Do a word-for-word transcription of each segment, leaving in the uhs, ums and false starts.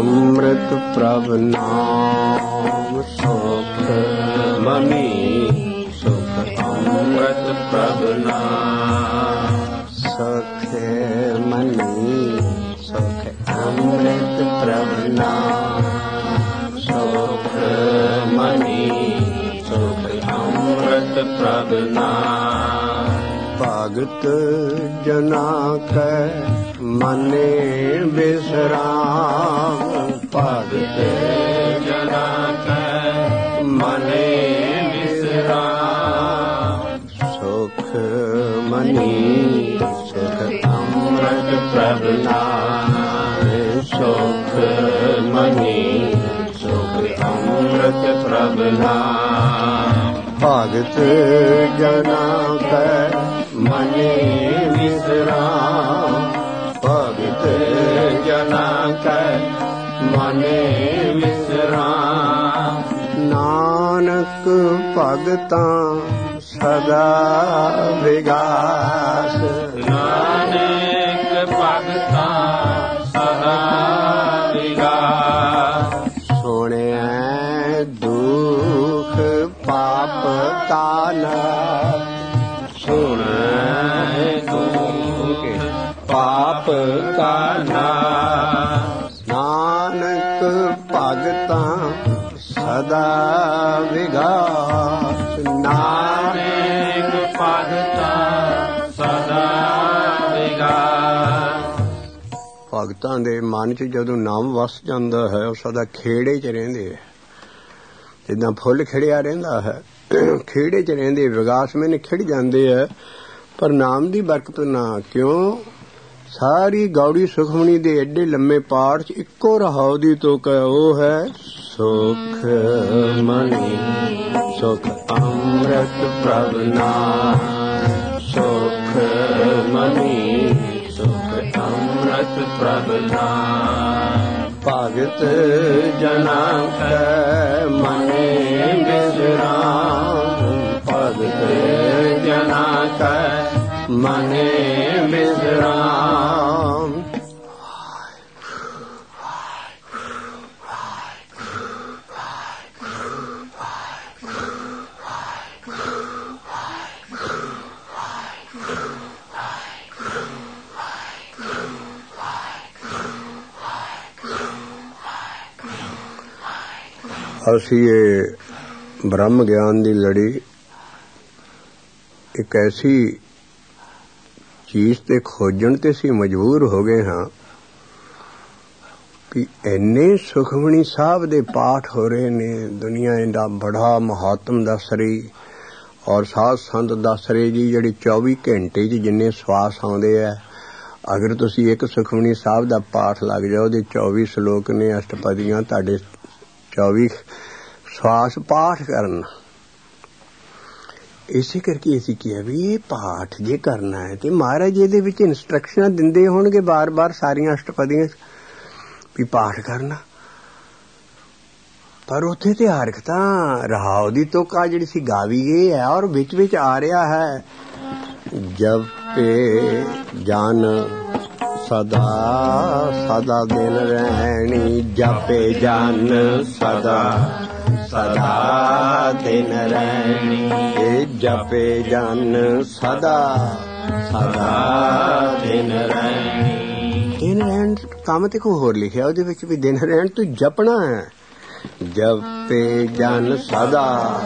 अमृत प्रभ नाम सुख मनी सुख अमृत प्रभ नाम सुख मनी सुख अमृत प्रभ नाम सुख मनी सुख अमृत प्रभ नाम भगत जना कै मने विश्राम भगत जना कै मने विश्राम सुख मनी सुख अमृत प्रभ नाम सुख मनी सुख अमृत प्रभ नाम भगत जना कै मने विश्राम भगत जना कै मने विश्राम नानक भगतां सदा विगास नानक भगतां सदा विगास सुनिया दुख पाप का नाश सुन दुख पाप का नाश नानक भगतां सदा विगास नानक भगतां सदा विगास भगतां दे मन च जदों नाम वस जांदा है ਉਹ ਸਦਾ ਖੇੜੇ ਚ ਰਹਿੰਦੇ ਹੈ ਜਿੱਦਾਂ ਫੁੱਲ ਖਿੜਿਆ ਰਹਿੰਦਾ ਹੈ ਖੇੜੇ ਚ ਰਹਿੰਦੇ ਵਿਗਾਸ ਮੈਨੇ ਖਿੜ ਜਾਂਦੇ ਹੈ ਪਰ ਨਾਮ ਦੀ ਬਰਕਤ ਨਾ ਕਿਉਂ ਸਾਰੀ ਗੌੜੀ ਸੁਖਮਣੀ ਦੇ ਐਡੇ ਲੰਮੇ ਪਾਠ ਚ ਇੱਕੋ ਰਹਾਉ ਦੀ ਤੋਕ ਉਹ ਹੈ ਸੁਖ ਮਨੀ ਸੁਖ ਅੰਮ੍ਰਿਤ ਪ੍ਰਭ ਨਾਮ ਸੁਖ ਮਨੀ ਸੁਖ ਅੰਮ੍ਰਿਤ ਪ੍ਰਭ ਨਾਮ ਭਗਤ ਜਨਾ ਕੈ ਮਨੇ ਵਿਸਰਾਮ ਭਗਤ ਜਨਾ ਕੈ ਮਨੇ ਵਿਸਰਾਮ ਅਸੀਂ ਇਹ ਬ੍ਰਹਮ ਗਿਆਨ ਦੀ ਲੜੀ ਇੱਕ ਐਸੀ ਚੀਜ਼ ਤੇ ਖੋਜਣ ਤੇ ਅਸੀਂ ਮਜਬੂਰ ਹੋ ਗਏ ਹਾਂ ਕਿ ਇੰਨੇ ਸੁਖਮਣੀ ਸਾਹਿਬ ਦੇ ਪਾਠ ਹੋ ਰਹੇ ਨੇ ਦੁਨੀਆ ਇਹਦਾ ਬੜਾ ਮਹਾਤਮ ਦੱਸ ਰਹੀ ਔਰ ਸਾਧ ਸੰਤ ਦੱਸ ਰਹੇ ਜੀ ਜਿਹੜੇ ਚੌਵੀ ਘੰਟੇ 'ਚ ਜਿੰਨੇ ਸਵਾਸ ਆਉਂਦੇ ਆ ਅਗਰ ਤੁਸੀਂ ਇੱਕ ਸੁਖਮਣੀ ਸਾਹਿਬ ਦਾ ਪਾਠ ਲੱਗ ਜਾਓ ਉਹਦੇ ਚੌਵੀ ਸ਼ਲੋਕ ਨੇ ਅਸ਼ਟਪਦੀਆਂ ਤੁਹਾਡੇ ਚੌਵੀ ਸਵਾਸ ਪਾਠ ਕਰਨ ਇਸੇ ਕਰਕੇ ਅਸੀਂ ਕਿਹਾ ਵੀ ਇਹ ਪਾਠ ਜੇ ਕਰਨਾ ਹੈ ਤੇ ਮਹਾਰਾਜ ਇਹਦੇ ਵਿੱਚ ਇੰਸਟਰਕਸ਼ਨਾਂ ਦਿੰਦੇ ਹੋਣਗੇ ਬਾਰ ਬਾਰ ਸਾਰੀਆਂ ਅਸ਼ਟਪਦੀਆਂ ਵੀ ਪਾਠ ਕਰਨਾ ਪਰ ਉੱਥੇ ਤੇ ਹਰਖ ਤਾਂ ਰਹਾਉ ਦੀ ਤੋਕਾ ਜਿਹੜੀ ਸੀ ਗਾਵੀ ਗਈ ਹੈ ਔਰ ਵਿੱਚ ਵਿੱਚ ਆ ਰਿਹਾ ਹੈ ਜਪੇ ਜਨ ਸਦਾ ਸਦਾ ਦਿਨ ਰਹਿਣੀ ਜਪੇ ਜਨ ਸਦਾ ਸਦਾ ਦਿਨ ਰਹਿਣੀ ਇਹ ਜਪੇ ਜਨ ਸਦਾ ਸਦਾ ਦਿਨ ਰਹਿਣੀ ਦਿਨ ਰਹਿਣ ਕੰਮ ਤੇ ਕੋਈ ਹੋਰ ਲਿਖਿਆ ਉਹਦੇ ਵਿੱਚ ਵੀ ਦਿਨ ਰਹਿਣ ਤੂੰ ਜਪਣਾ ਹੈ ਜਪੇ ਜਨ ਸਦਾ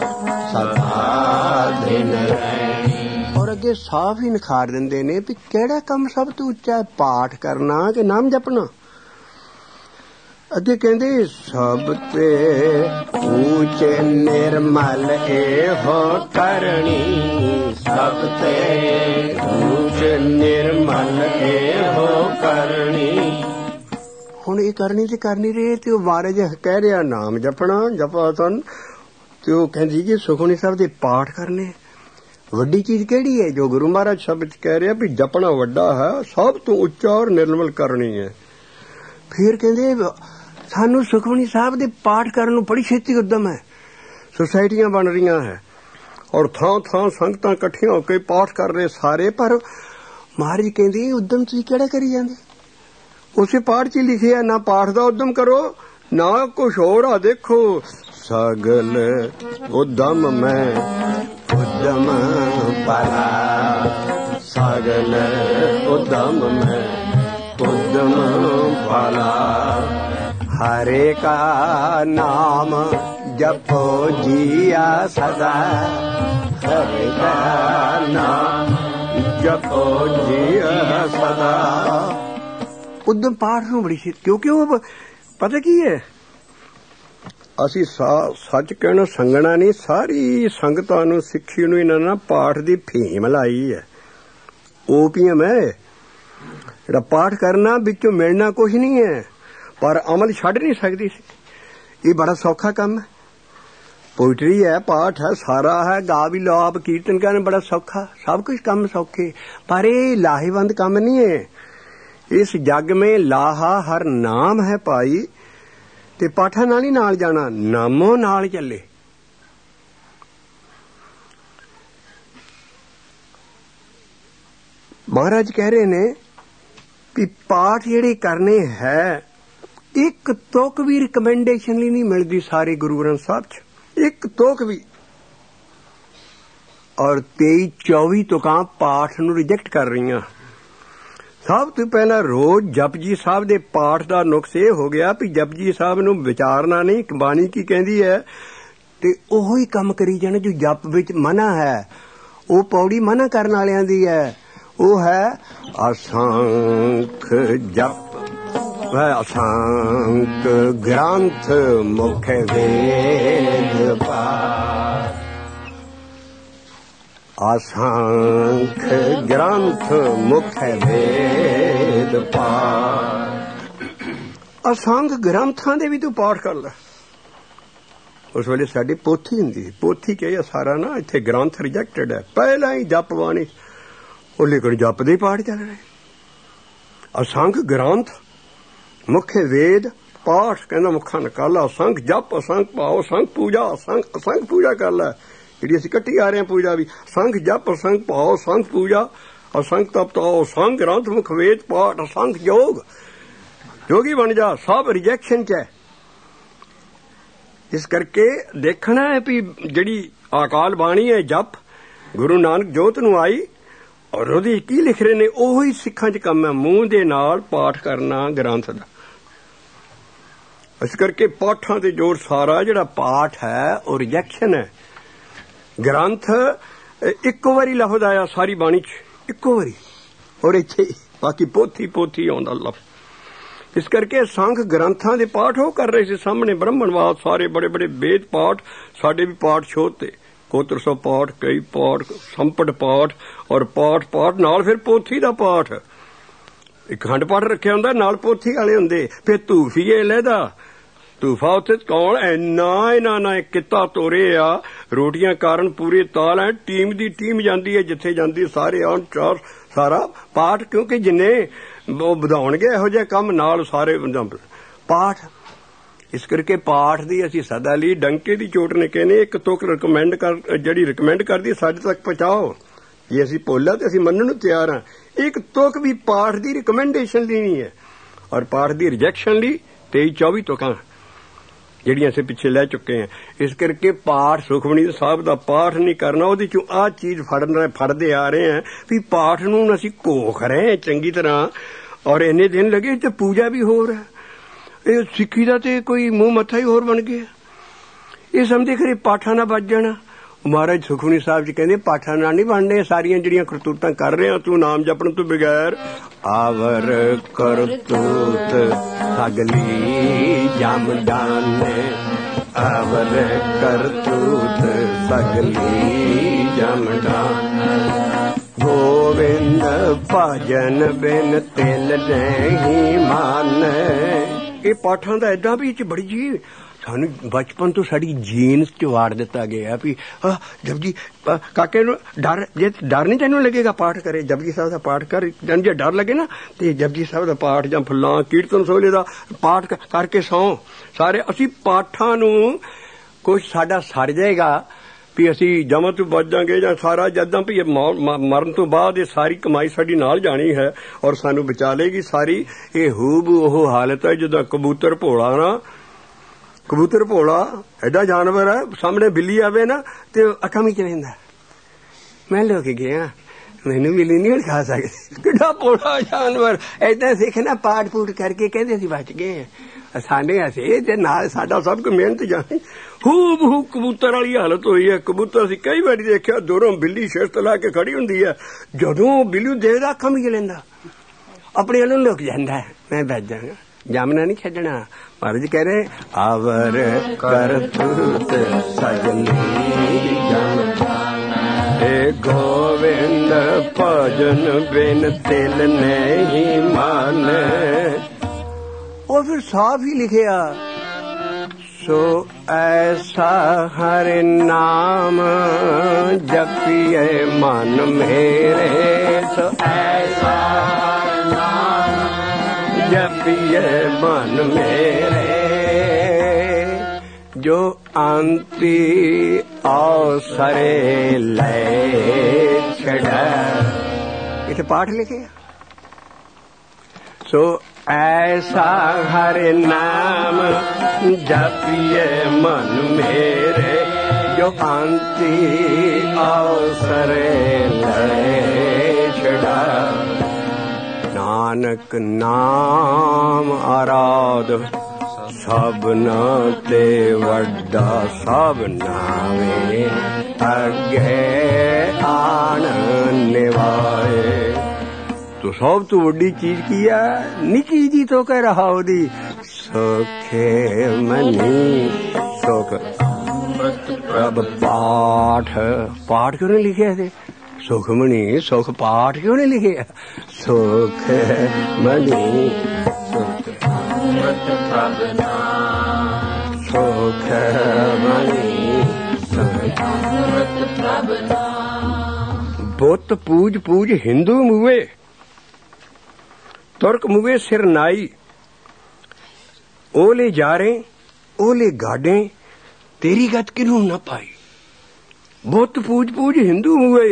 ਸਦਾ ਦਿਨ ਰਹਿਣੀ ਔਰ ਅੱਗੇ ਸਾਫ਼ ਹੀ ਨਿਖਾਰ ਦਿੰਦੇ ਨੇ ਵੀ ਕਿਹੜਾ ਕੰਮ ਸਭ ਤੋਂ ਉੱਚਾ ਪਾਠ ਕਰਨਾ ਕਿ ਨਾਮ ਜਪਣਾ ਅੱਗੇ ਕਹਿੰਦੇ ਸਭ ਤੇ ਉੱਚੇ ਨਿਰਮਲ ਇਹੋ ਕਰਨੀ ਸਭ ਤੇ ਉੱਚੇ ਨਿਰਮਲ ਇਹੋ ਕਰਨੀ ਹੁਣ ਇਹ ਕਰਨੀ ਤੇ ਕਰਨੀ ਰਹੇ ਤੇ ਉਹ ਮਹਾਰਾਜ ਕਹਿ ਰਿਹਾ ਨਾਮ ਜਪਣਾ ਜਪਾ ਤਨ ਤੇ ਉਹ ਕਹਿੰਦੀ ਜੀ ਸੁਖਮਨੀ ਸਾਹਿਬ ਦੇ ਪਾਠ ਕਰਨੇ ਵੱਡੀ ਚੀਜ਼ ਕਿਹੜੀ ਹੈ ਜੋ ਗੁਰੂ ਮਹਾਰਾਜ ਸ਼ਬਦ ਕਹਿ ਰਿਹਾ ਵੀ ਜਪਣਾ ਵੱਡਾ ਹੈ ਸਭ ਤੋਂ ਉੱਚਾ ਔਰ ਨਿਰਮਲ ਕਰਨੀ ਹੈ ਫਿਰ ਕਹਿੰਦੇ ਸਾਨੂੰ ਸੁਖਮਨੀ ਸਾਹਿਬ ਦੇ ਪਾਠ ਕਰਨ ਨੂੰ ਬੜੀ ਛੇਤੀ ਉੱਦਮ ਹੈ ਸੁਸਾਇਟੀਆਂ ਬਣ ਰਹੀਆਂ ਹੈ ਔਰ ਥਾਂ ਥਾਂ ਸੰਗਤਾਂ ਇਕੱਠੀਆਂ ਹੋ ਕੇ ਪਾਠ ਕਰ ਰਹੇ ਸਾਰੇ ਪਰ ਮਹਾਰਾਜ ਕਹਿੰਦੇ ਉੱਦਮ ਤੁਸੀਂ ਕਿਹੜਾ ਕਰੀ ਜਾਂਦੇ ਉਸੇ ਪਾਠ 'ਚ ਲਿਖਿਆ ਨਾ ਪਾਠ ਦਾ ਉਦਮ ਕਰੋ ਨਾ ਕੁਛ ਹੋਰ ਆ। ਦੇਖੋ ਸਗਲ ਉਦਮ ਮੈਂ ਉਦਮ ਭਲਾ, ਸਗਲ ਉਦਮ ਮੈਂ ਉਦਮ ਭਲਾ, ਹਰੇ ਕਾ ਨਾਮ ਜਪੋ ਜੀਆ ਸਦਾ, ਹਰੇ ਕਾ ਨਾਮ ਜਪੋ ਜੀਆ ਸਦਾ। ਉਦਮ ਪਾਠ ਨੂੰ ਬੜੀ ਸੀ, ਕਿਉਂਕਿ ਉਹ ਪਤਾ ਕੀ ਹੈ, ਅਸੀਂ ਸਾ ਸੱਚ ਕਹਿਣਾ ਸੰਗਣਾ ਨਹੀਂ, ਸਾਰੀ ਸੰਗਤਾਂ ਨੂੰ ਸਿੱਖੀ ਨੂੰ ਇਹਨਾਂ ਨਾਲ ਪਾਠ ਦੀ ਫੀਮ ਲਾਈ ਹੈ। ਓਪੀਐਮ ਹੈ ਜਿਹੜਾ ਪਾਠ ਕਰਨਾ, ਵਿੱਚੋਂ ਮਿਲਣਾ ਕੁਛ ਨਹੀਂ ਹੈ, ਪਰ ਅਮਲ ਛੱਡ ਨਹੀਂ ਸਕਦੀ ਸੀ। ਇਹ ਬੜਾ ਸੌਖਾ ਕੰਮ ਹੈ, ਪੋਇਟਰੀ ਹੈ, ਪਾਠ ਹੈ, ਸਾਰਾ ਹੈ, ਗਾ ਵੀ ਲਓ ਆਪ, ਕੀਰਤਨ ਕਰਨਾ ਬੜਾ ਸੌਖਾ, ਸਭ ਕੁਛ ਕੰਮ ਸੌਖੇ, ਪਰ ਇਹ ਲਾਹੇਵੰਦ ਕੰਮ ਨਹੀਂ ਹੈ। इस जग में लाहा हर नाम है पाई, ते पाठा नाल ही नाल जाना, नामों नाल चले। महाराज कह रहे ने कि पाठ जेड़े करने है, एक तुक भी रिकमेंडेशन ही नहीं मिलती सारे गुरु ग्रंथ साहब च, एक तुक भी। और तेई चौबी तुकां पाठ नूं रिजेक्ट कर रही। ਸਭ ਤੋਂ ਪਹਿਲਾਂ ਰੋਜ਼ ਜਪਜੀ ਸਾਹਿਬ ਦੇ ਪਾਠ ਦਾ ਨੁਕਸ ਇਹ ਹੋ ਗਿਆ ਵੀ ਜਪਜੀ ਸਾਹਿਬ ਨੂੰ ਵਿਚਾਰਨਾ ਨਹੀਂ, ਬਾਣੀ ਕੀ ਕਹਿੰਦੀ ਹੈ, ਤੇ ਉਹੀ ਕੰਮ ਕਰੀ ਜਾਣਾ ਜੋ ਜਪ ਵਿੱਚ ਮਨਾ ਹੈ। ਉਹ ਪੌੜੀ ਮਨਾ ਕਰਨ ਵਾਲਿਆਂ ਦੀ ਹੈ, ਉਹ ਹੈ ਅਸੰਖ ਜਪ ਅਸੰਖ ਗ੍ਰੰਥ ਮੁਖ ਵੇਦ ਪਾਠ, असंख ग्रंथ मुख वेद पाठ। असंख ग्रंथां दे भी तू पाठ कर लै। उस वेले साडी पोथी हुंदी, पोथी कहिए सारा ना, इत्थे ग्रंथ रिजेक्टेड है, पहला ही जप बाणी, ਉਹ ਲੇਕਿन जप दे पाठ चल रहे। असंख ग्रंथ मुख वेद पाठ कहना मुखा निकाला, असंख जप असंख पाओ, असंख पूजा, असंख असंख पूजा कर लै ਜਿਹੜੀ ਅਸੀਂ ਕੱਟੀ ਆ ਰਹੇ ਹਾਂ ਪੂਜਾ ਵੀ। ਸੰਖ ਜਪ ਅਸੰਖ ਭਾਓ, ਸੰਖ ਪੂਜਾ, ਅਸੰਖ ਤਪ ਤਾਓ, ਸੰਖ ਗ੍ਰੰਥ ਮੁਖ ਵੇਦ ਪਾਠ, ਅਸੰਖ ਯੋਗ, ਯੋਗੀ ਬਣ ਜਾ। ਸਭ ਰਿਜੈਕਸ਼ਨ ਚ ਹੈ। ਇਸ ਕਰਕੇ ਦੇਖਣਾ ਹੈ ਵੀ ਜਿਹੜੀ ਅਕਾਲ ਬਾਣੀ ਹੈ ਜਪ, ਗੁਰੂ ਨਾਨਕ ਜੋਤ ਨੂੰ ਆਈ, ਔਰ ਉਹਦੀ ਕੀ ਲਿਖ ਰਹੇ ਨੇ, ਉਹੀ ਸਿੱਖਾਂ ਚ ਕੰਮ ਹੈ, ਮੂੰਹ ਦੇ ਨਾਲ ਪਾਠ ਕਰਨਾ ਗ੍ਰੰਥ ਦਾ। ਇਸ ਕਰਕੇ ਪਾਠਾਂ ਤੇ ਜੋਰ ਸਾਰਾ ਜਿਹੜਾ ਪਾਠ ਹੈ ਉਹ ਰਿਜੈਕਸ਼ਨ ਹੈ। ग्रंथ इक्को वारी लफ्ज आया सारी बाणी च, इक्को वारी, और इत्थे बाकी पोथी पोथी आउंदा लफ्ज। इस करके संख ग्रंथां दे पाठ वो कर रहे सी सामने, ब्रह्मणवाद सारे बड़े बड़े वेद पाठ, साडे भी पाठ छोते, कोत्र सौ पाठ, कई पाठ, संपट पाठ, और पाठ पाठ नाल फिर पोथी दा पाठ, एक खंड पाठ रखिया हुंदा, नाल पोथी वाले हुंदे, फिर धूफीए लहदा तूफा उत्थे कौन इन्ना इन्ना ना किता ਤੋਰੇ ਆ, ਰੋਟੀਆਂ ਕਾਰਨ ਪੂਰੇ ਤਾਲ ਹੈ, ਟੀਮ ਦੀ ਟੀਮ ਜਾਂਦੀ ਹੈ ਜਿੱਥੇ ਜਾਂਦੀ, ਸਾਰੇ ਆਉਣ ਚਾਰ ਸਾਰਾ ਪਾਠ, ਕਿਉਂਕਿ ਜਿੰਨੇ ਉਹ ਵਧਾਉਣਗੇ ਇਹੋ ਜਿਹੇ ਕੰਮ ਨਾਲ ਸਾਰੇ ਪਾਠ। ਇਸ ਕਰਕੇ ਪਾਠ ਦੀ ਅਸੀਂ ਸਦਾ ਲਈ ਡੰਕੇ ਦੀ ਚੋਟ ਨੇ ਕਹਿੰਦੇ ਇੱਕ ਤੁਕ ਰਿਕਮੈਂਡ ਕਰ, ਜਿਹੜੀ ਰਿਕਮੈਂਡ ਕਰਦੀ ਸਾਡੇ ਤੱਕ ਪਹੁੰਚਾਓ। ਜੇ ਅਸੀਂ ਭੁੱਲਾ ਤੇ ਅਸੀਂ ਮੰਨਣ ਨੂੰ ਤਿਆਰ ਹਾਂ। ਇੱਕ ਤੁਕ ਵੀ ਪਾਠ ਦੀ ਰਿਕਮੈਂਡੇਸ਼ਨ ਲਈ ਨਹੀਂ ਹੈ, ਔਰ ਪਾਠ ਦੀ ਰਿਜੈਕਸ਼ਨ ਲਈ ਤੇਈ ਚੌਵੀ ਤੁਕਾਂ ਜਿਹੜੀਆਂ ਅਸੀਂ ਪਿੱਛੇ ਲੈ ਚੁੱਕੇ ਹਾਂ। ਇਸ ਕਰਕੇ ਪਾਠ ਸੁਖਮਨੀ ਸਾਹਿਬ ਦਾ ਪਾਠ ਨਹੀਂ ਕਰਨਾ, ਉਹਦੇ ਚੋਂ ਆਹ ਚੀਜ਼ ਫੜਨ ਫੜਦੇ ਆ ਰਹੇ ਹਾਂ ਵੀ ਪਾਠ ਨੂੰ ਅਸੀਂ ਘੋਖ ਰਹੇ ਚੰਗੀ ਤਰ੍ਹਾਂ, ਔਰ ਇੰਨੇ ਦਿਨ ਲੱਗੇ ਤੇ ਪੂਜਾ ਵੀ ਹੋਰ ਹੈ। ਇਹ ਸਿੱਖੀ ਦਾ ਤੇ ਕੋਈ ਮੂੰਹ ਮੱਥਾ ਹੀ ਹੋਰ ਬਣ ਗਿਆ। ਇਹ ਸਮਝਦੇ ਖਰੇ ਪਾਠਾਂ ਨਾਲ ਬਚ ਜਾਣਾ। ਮਹਾਰਾਜ ਸੁਖਮਨੀ ਸਾਹਿਬ ਜੀ ਕਹਿੰਦੇ ਪਾਠਾਂ ਨਾਲ ਨਹੀਂ ਬਣਨੇ, ਸਾਰੀਆਂ ਜਿਹੜੀਆਂ ਕਰਤੂਤਾਂ ਕਰ ਰਹੇ ਹੋ ਤੂੰ ਨਾਮ ਜਪਣ ਤੋਂ ਬਗੈਰ, ਆਵਰ ਕਰਤੂਤ ਸਗਲੀ ਜਮਦਾਨ, ਆਵਰ ਕਰਤੂਤ ਸਗਲੀ ਜਮਦਾਨ, ਗੋਵਿੰਦ ਭਜਨ ਬਿਨ ਤਿਲ ਨਹੀਂ ਮਨ। ਇਹ ਪਾਠਾਂ ਦਾ ਏਦਾਂ ਵੀ ਇਹ ਚ ਬੜੀ ਜੀ ਸਾਨੂੰ ਬਚਪਨ ਤੋਂ ਸਾਡੀ ਜੀਨਸ ਚ ਵਾੜ ਦਿੱਤਾ ਗਿਆ ਵੀ ਜਪਜੀ ਕਾਕੇ ਨੂੰ ਡਰ, ਜੇ ਡਰ ਨਹੀਂ ਤੈਨੂੰ ਲੱਗੇਗਾ ਪਾਠ ਕਰੇ, ਜਪਜੀ ਸਾਹਿਬ ਦਾ ਪਾਠ ਕਰ, ਜੇ ਡਰ ਲੱਗੇ ਨਾ ਤੇ ਜਪਜੀ ਸਾਹਿਬ ਦਾ ਪਾਠ ਜਾਂ ਫੁੱਲਾਂ ਕੀਰਤਨ ਸੋਹਲੇ ਦਾ ਪਾਠ ਕਰਕੇ ਸੌਂ। ਸਾਰੇ ਅਸੀਂ ਪਾਠਾਂ ਨੂੰ ਕੁਛ ਸਾਡਾ ਸਰ ਜਾਏਗਾ ਵੀ ਅਸੀਂ ਜਮਾਂ ਤੋਂ ਬਚ ਜਾਵਾਂਗੇ ਜਾਂ ਸਾਰਾ ਜਦਾਂ ਵੀ ਮਰਨ ਤੋਂ ਬਾਅਦ ਇਹ ਸਾਰੀ ਕਮਾਈ ਸਾਡੀ ਨਾਲ ਜਾਣੀ ਹੈ ਔਰ ਸਾਨੂੰ ਬਚਾ ਲੇਗੀ ਸਾਰੀ। ਇਹ ਹੂਬ ਉਹ ਹਾਲਤ ਹੈ ਜਦੋਂ ਕਬੂਤਰ ਭੋਲਾ ਨਾ, ਕਬੂਤਰ ਭੋਲਾ ਐਡਾ ਜਾਨਵਰ ਹੈ, ਸਾਹਮਣੇ ਬਿੱਲੀ ਆਵੇ ਨਾ ਤੇ ਅੱਖਾਂ ਵਿੱਚ ਰਹਿੰਦਾ। ਮੈਂ ਲੋਕ ਗਿਆ ਮੈਨੂੰ ਬਿੱਲੀ ਨਹੀਂ ਖਾ ਸਕਦੀ, ਕਿੱਡਾ ਭੋਲਾ ਜਾਨਵਰ। ਏਦਾਂ ਸਿੱਖ ਨਾ ਪਾਠ ਪੂਟ ਕਰਕੇ ਕਹਿੰਦੇ ਅਸੀਂ ਬਚ ਗਏ ਸਾਡੇ ਅਸੀਂ ਤੇ ਨਾਲ ਸਾਡਾ ਸਭ ਕੁ ਮਿਹਨਤ ਜਾਣੀ। ਹੂਬ ਹੂ ਕਬੂਤਰ ਵਾਲੀ ਹਾਲਤ ਹੋਈ ਹੈ। ਕਬੂਤਰ ਅਸੀਂ ਕਈ ਵਾਰੀ ਦੇਖਿਆ ਦੂਰੋਂ ਬਿੱਲੀ ਸ਼ਿਰਤ ਲਾ ਕੇ ਖੜੀ ਹੁੰਦੀ ਹੈ, ਜਦੋਂ ਬਿੱਲੀ ਦੇਖਦਾ ਅੱਖਾਂ ਵਿੱਚ ਲੈਂਦਾ ਆਪਣੇ ਵੱਲੋਂ ਲੁਕ ਜਾਂਦਾ। ਮੈਂ ਬਚ ਜਾਵਾਂਗਾ, ਜਾਮਨਾ ਨਹੀਂ ਛੱਡਣਾ। ਮਹਾਰਾਜ ਕਹਿ ਰਹੇ ਆਵਰ ਕਰਤੂਤ ਸਜਣੀ ਜਨ ਏ ਗੋਵਿੰਦ ਭਜਨ ਬਿਨ ਤਿਲ ਨਹੀਂ ਮਨ। ਉਹ ਫਿਰ ਸਾਫ ਹੀ ਲਿਖਿਆ ਸੋ ਐਸਾ ਹਰ ਨਾਮ ਜਪੀਏ ਮਨ ਮੇਰੇ। ਸੋ ਐਸਾ ਨਾਮ ਜਪੀਏ ਮਨ ਮੇਰੇ ਜੋ ਅੰਤੀ ਅਵਸਰੇ ਲੈ ਛੜਾ। ਇੱਥੇ ਪਾਠ ਲਿਖਿਆ ਸੋ ऐसा हर नाम जपिए मन मेरे जो अंति अवसर ले छड़ा। नानक नाम आराध सबना ते वड्डा सब नावे अगे आन निवाए। तो सब तो वड्डी चीज की है, निकी जी तो कह रहा ओदी सुखे मनी सुख प्रभ पाठ। पाठ क्यों नहीं लिखे थे? सुखमणि सुख पाठ क्यों नहीं लिखे? सुख मणि सुख सुख मणि बुत पूज पूज हिंदू मुए तुर्क मुवे सिर नाई। ओले जारे ओले गाडे तेरी गत किनू न पाई। बुत पूज पूज हिंदू मुवे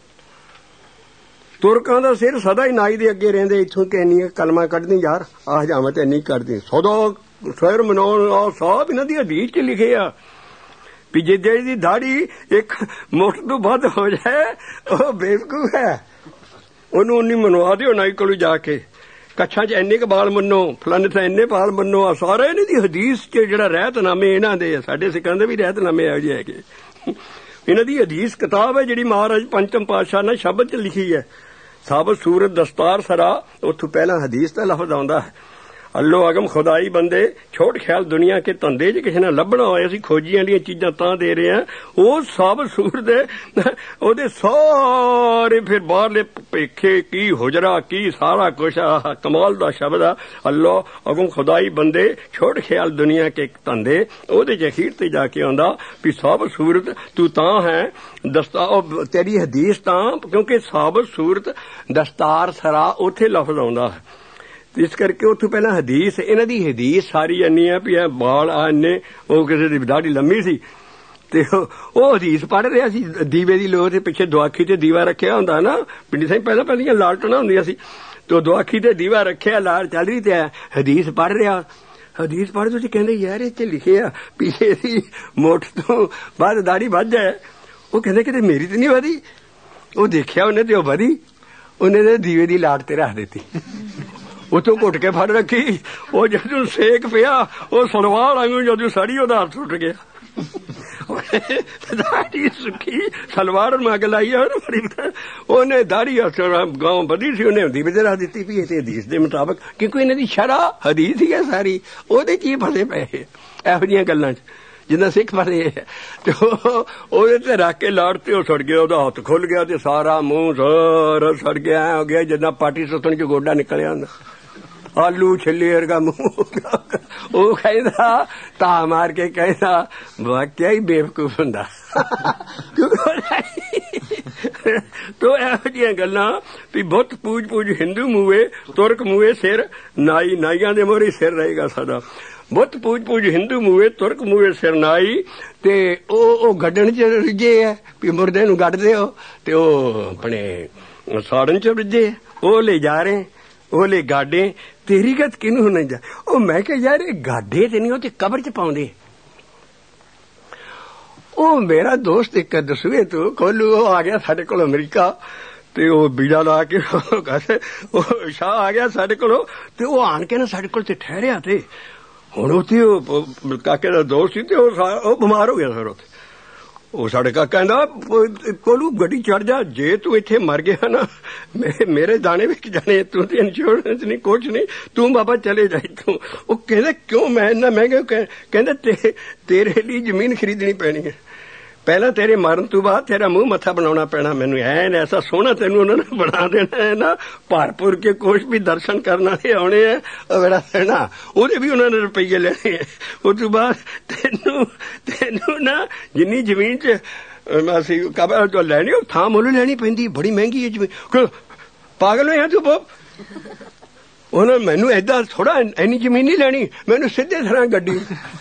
तुर्कां दा सिर सदा ही नाई दे अगे रहिंदे। इत्थों कैनी कलमा कढदी यार आ जावां ते नहीं करदी सदा सिर मनाउण आ साहब इन्हां दी हदीस च लिखे आ भी जे दी दाढ़ी एक मुठ तो वध हो जाए वह बेवकूफ है, ओनू उन्नी मनवा दिओ नाई कोल जाके। कच्छां च इन्ने क बाल मन्नो, फलाने थां इन्ने बाल मन्नो। आ सारे इन्हां दी हदीस च जिहड़ा रहतनामे इन्हां दे साडे सिखां दे भी रहतनामे इहो ਜਿਹੇ हैगे। इन्हां दी हदीस किताब है जिहड़ी महाराज पंचम पातशाह ने शब्द च लिखी है। साबत सूरत दस्तार सरा उत्थों पहला हदीस दा लफ्ज आउंदा है। अल्लो अगम खुदाई बंदे छोट ख्याल दुनिया के धंधे च किसी ने लभना होए असीं खोजियां ਦੀਆਂ चीजां तां दे रहे हैं। ਉਹ ਸਾਬਤ ਸੂਰ ਦੇ ਉਹਦੇ ਸਾਰੇ ਫਿਰ ਬਾਹਰਲੇ ਭੇਖੇ ਕੀ ਹੁਜਰਾ ਕੀ ਸਾਰਾ ਕੁਛ ਆ ਕਮਾਲ ਦਾ ਸ਼ਬਦ ਆ। ਅੱਲਾ ਅਗਮ ਖੁਦਾਈ ਬੰਦੇ ਛੋਟ ਖਿਆਲ ਦੁਨੀਆ ਕੇ ਧੰਦੇ ਉਹਦੇ ਚ ਅਖੀਰ ਤੇ ਜਾ ਕੇ ਆਉਂਦਾ ਵੀ ਸਾਬਤ ਸੂਰਤ ਤੂੰ ਤਾਂ ਹੈ ਦਸਤਾ ਤੇਰੀ ਹਦੀਸ ਤਾਂ ਕਿਉਂਕਿ ਸਾਬਤ ਸੂਰਤ ਦਸਤਾਰ ਸਰਾ ਉੱਥੇ ਲਫ਼ਜ਼ ਆਉਂਦਾ ਹੈ। इस करके उतों पहला हदीस इन्हां दी हदीस सारी इन्नी है भी बाल आ इन्ने वो किसी दी दाढ़ी लंबी सी ते वो हदीस पढ़ रहा सी दीवे दी लोह ते पिछे दुआखी ते दीवा रखिया हुंदा ना पिंडी साईं पहला पहलियां लालटना हुंदियां सी तो दुआखी ते दीवा रखिया लाल चल रही ते हदीस पढ़ रहा। हदीस पढ़ तुसीं कहंदे यार इत्थे लिखे आ पीछे दी मुठ तो बाद दाढ़ी वध जाए। वो कहंदे कि मेरी ते नहीं वधी। वो देखिया उन्हें ते वधी उन्हें दीवे दी लाट ते रख दित्ती उतों घुट के फड़ रखी। वो जदों सेक पिया वो सलवार वांगू जदों सड़ी ओदा हथ टुट गया। दाढ़ी सुखी सलवार मग लाई उन्हें दाढ़ी गांव बधी सी उन्हें दीवे ते रख दित्ती भी इसे हदीस दे मुताबिक क्योंकि इन्हां दी शरा हदीस ही है सारी ओहदे च ही फसे पे इहो जिहियां गल्लां च जिन्ना सिख फसे ते ओहदे ते रख के लाड़ ते सड़ गया ओहदा हथ खुल गया ते सारा मुंह सारा सड़ गया हो गया जिन्ना पाटी सुथन च गोडा निकलिया हुंदा आलू छिले वर्गा मुंह वो कहता ता मार के कहता वाकया ही बेवकूफ हुंदा। तो इहो जिहियां गल्लां भी बुत पूज पूज हिंदू मूए तुर्क मूए सिर नाई नाइयां दे मोहरे सिर रहेगा साडा। बुत पूज पूज हिंदू मूवे तुर्क मूवे सिरनाई ते ओ गड्ढण च रिझे है भी मुर्दे नूं गड्ढदे हो ते ओ अपने साड़न च रिझे ओ ले जा रहे ओ ले गाडे तेरी गत किनू नहीं जा ओ मैं कह यार ये गाडे ते नहीं हो ते कब्र च पाउंदे ओ मेरा दोस्त एक दसवे तू कोलू आ गया साडे कोल अमरीका ते ओ बीजा ला के कहते ओ शाह आ गया साडे कोल ते ओ आन के ना साडे कोल ते ठहरिया ते हुण उत्थे ओ काके दा दोस्त सी ते ओ बीमार हो गया सर उत्थे ਉਹ ਸਾਡੇ ਕਾਕਾ ਕਹਿੰਦਾ ਕੋਲੂ ਗੱਡੀ ਚੜ ਜਾ ਜੇ ਤੂੰ ਇੱਥੇ ਮਰ ਗਿਆ ਨਾ ਮੇਰੇ ਦਾਣੇ ਵਿੱਚ ਜਾਣੇ ਤੂੰ ਤੇ ਇੰਸ਼ੋਰੈਂਸ ਨਹੀਂ ਕੁਛ ਨਹੀਂ ਤੂੰ ਬਾਬਾ ਚਲੇ ਜਾਈ ਤੂੰ ਉਹ ਕਹਿੰਦਾ ਕਿਉਂ ਮੈਂ ਇੰਨਾ ਮਹਿੰਗਾ ਕਹਿੰਦਾ ਤੇਰੇ ਲਈ ਜ਼ਮੀਨ ਖਰੀਦਣੀ ਪੈਣੀ ਹੈ ਪਹਿਲਾਂ ਤੇਰੇ ਮਰਨ ਤੋਂ ਬਾਅਦ ਤੇਰਾ ਮੂੰਹ ਮੱਥਾ ਬਣਾਉਣਾ ਪੈਣਾ ਮੈਨੂੰ ਐਨ ਐਸਾ ਸੋਹਣਾ ਤੈਨੂੰ ਉਹਨਾਂ ਨੇ ਬਣਾ ਦੇਣਾ ਹੈ ਨਾ ਭਰਪੂਰ ਕੇ ਕੁਛ ਵੀ ਦਰਸ਼ਨ ਕਰਨ ਵਾਲੇ ਆਉਣੇ ਆ ਉਹ ਬੜਾ ਸੋਹਣਾ ਉਹਦੇ ਵੀ ਉਹਨਾਂ ਨੇ ਰੁਪਈਏ ਲੈਣੇ ਆ ਉਸ ਤੋਂ ਬਾਅਦ ਤੈਨੂੰ ਤੈਨੂੰ ਨਾ ਜਿੰਨੀ ਜ਼ਮੀਨ 'ਚ ਅਸੀਂ ਕਬਰ ਤੋਂ ਲੈਣੀ ਉਹ ਥਾਂ ਮੁੱਲ ਲੈਣੀ ਪੈਂਦੀ ਬੜੀ ਮਹਿੰਗੀ ਹੈ ਜ਼ਮੀਨ ਪਾਗਲ ਹੋਇਆ ਤੂੰ ਬਾਪ ਉਹਨਾਂ ਮੈਨੂੰ ਏਦਾਂ ਥੋੜਾ ਇੰਨੀ ਜ਼ਮੀਨ ਨਹੀਂ ਲੈਣੀ ਮੈਨੂੰ ਸਿੱਧੇ ਤਰ੍ਹਾਂ ਗੱਡੀ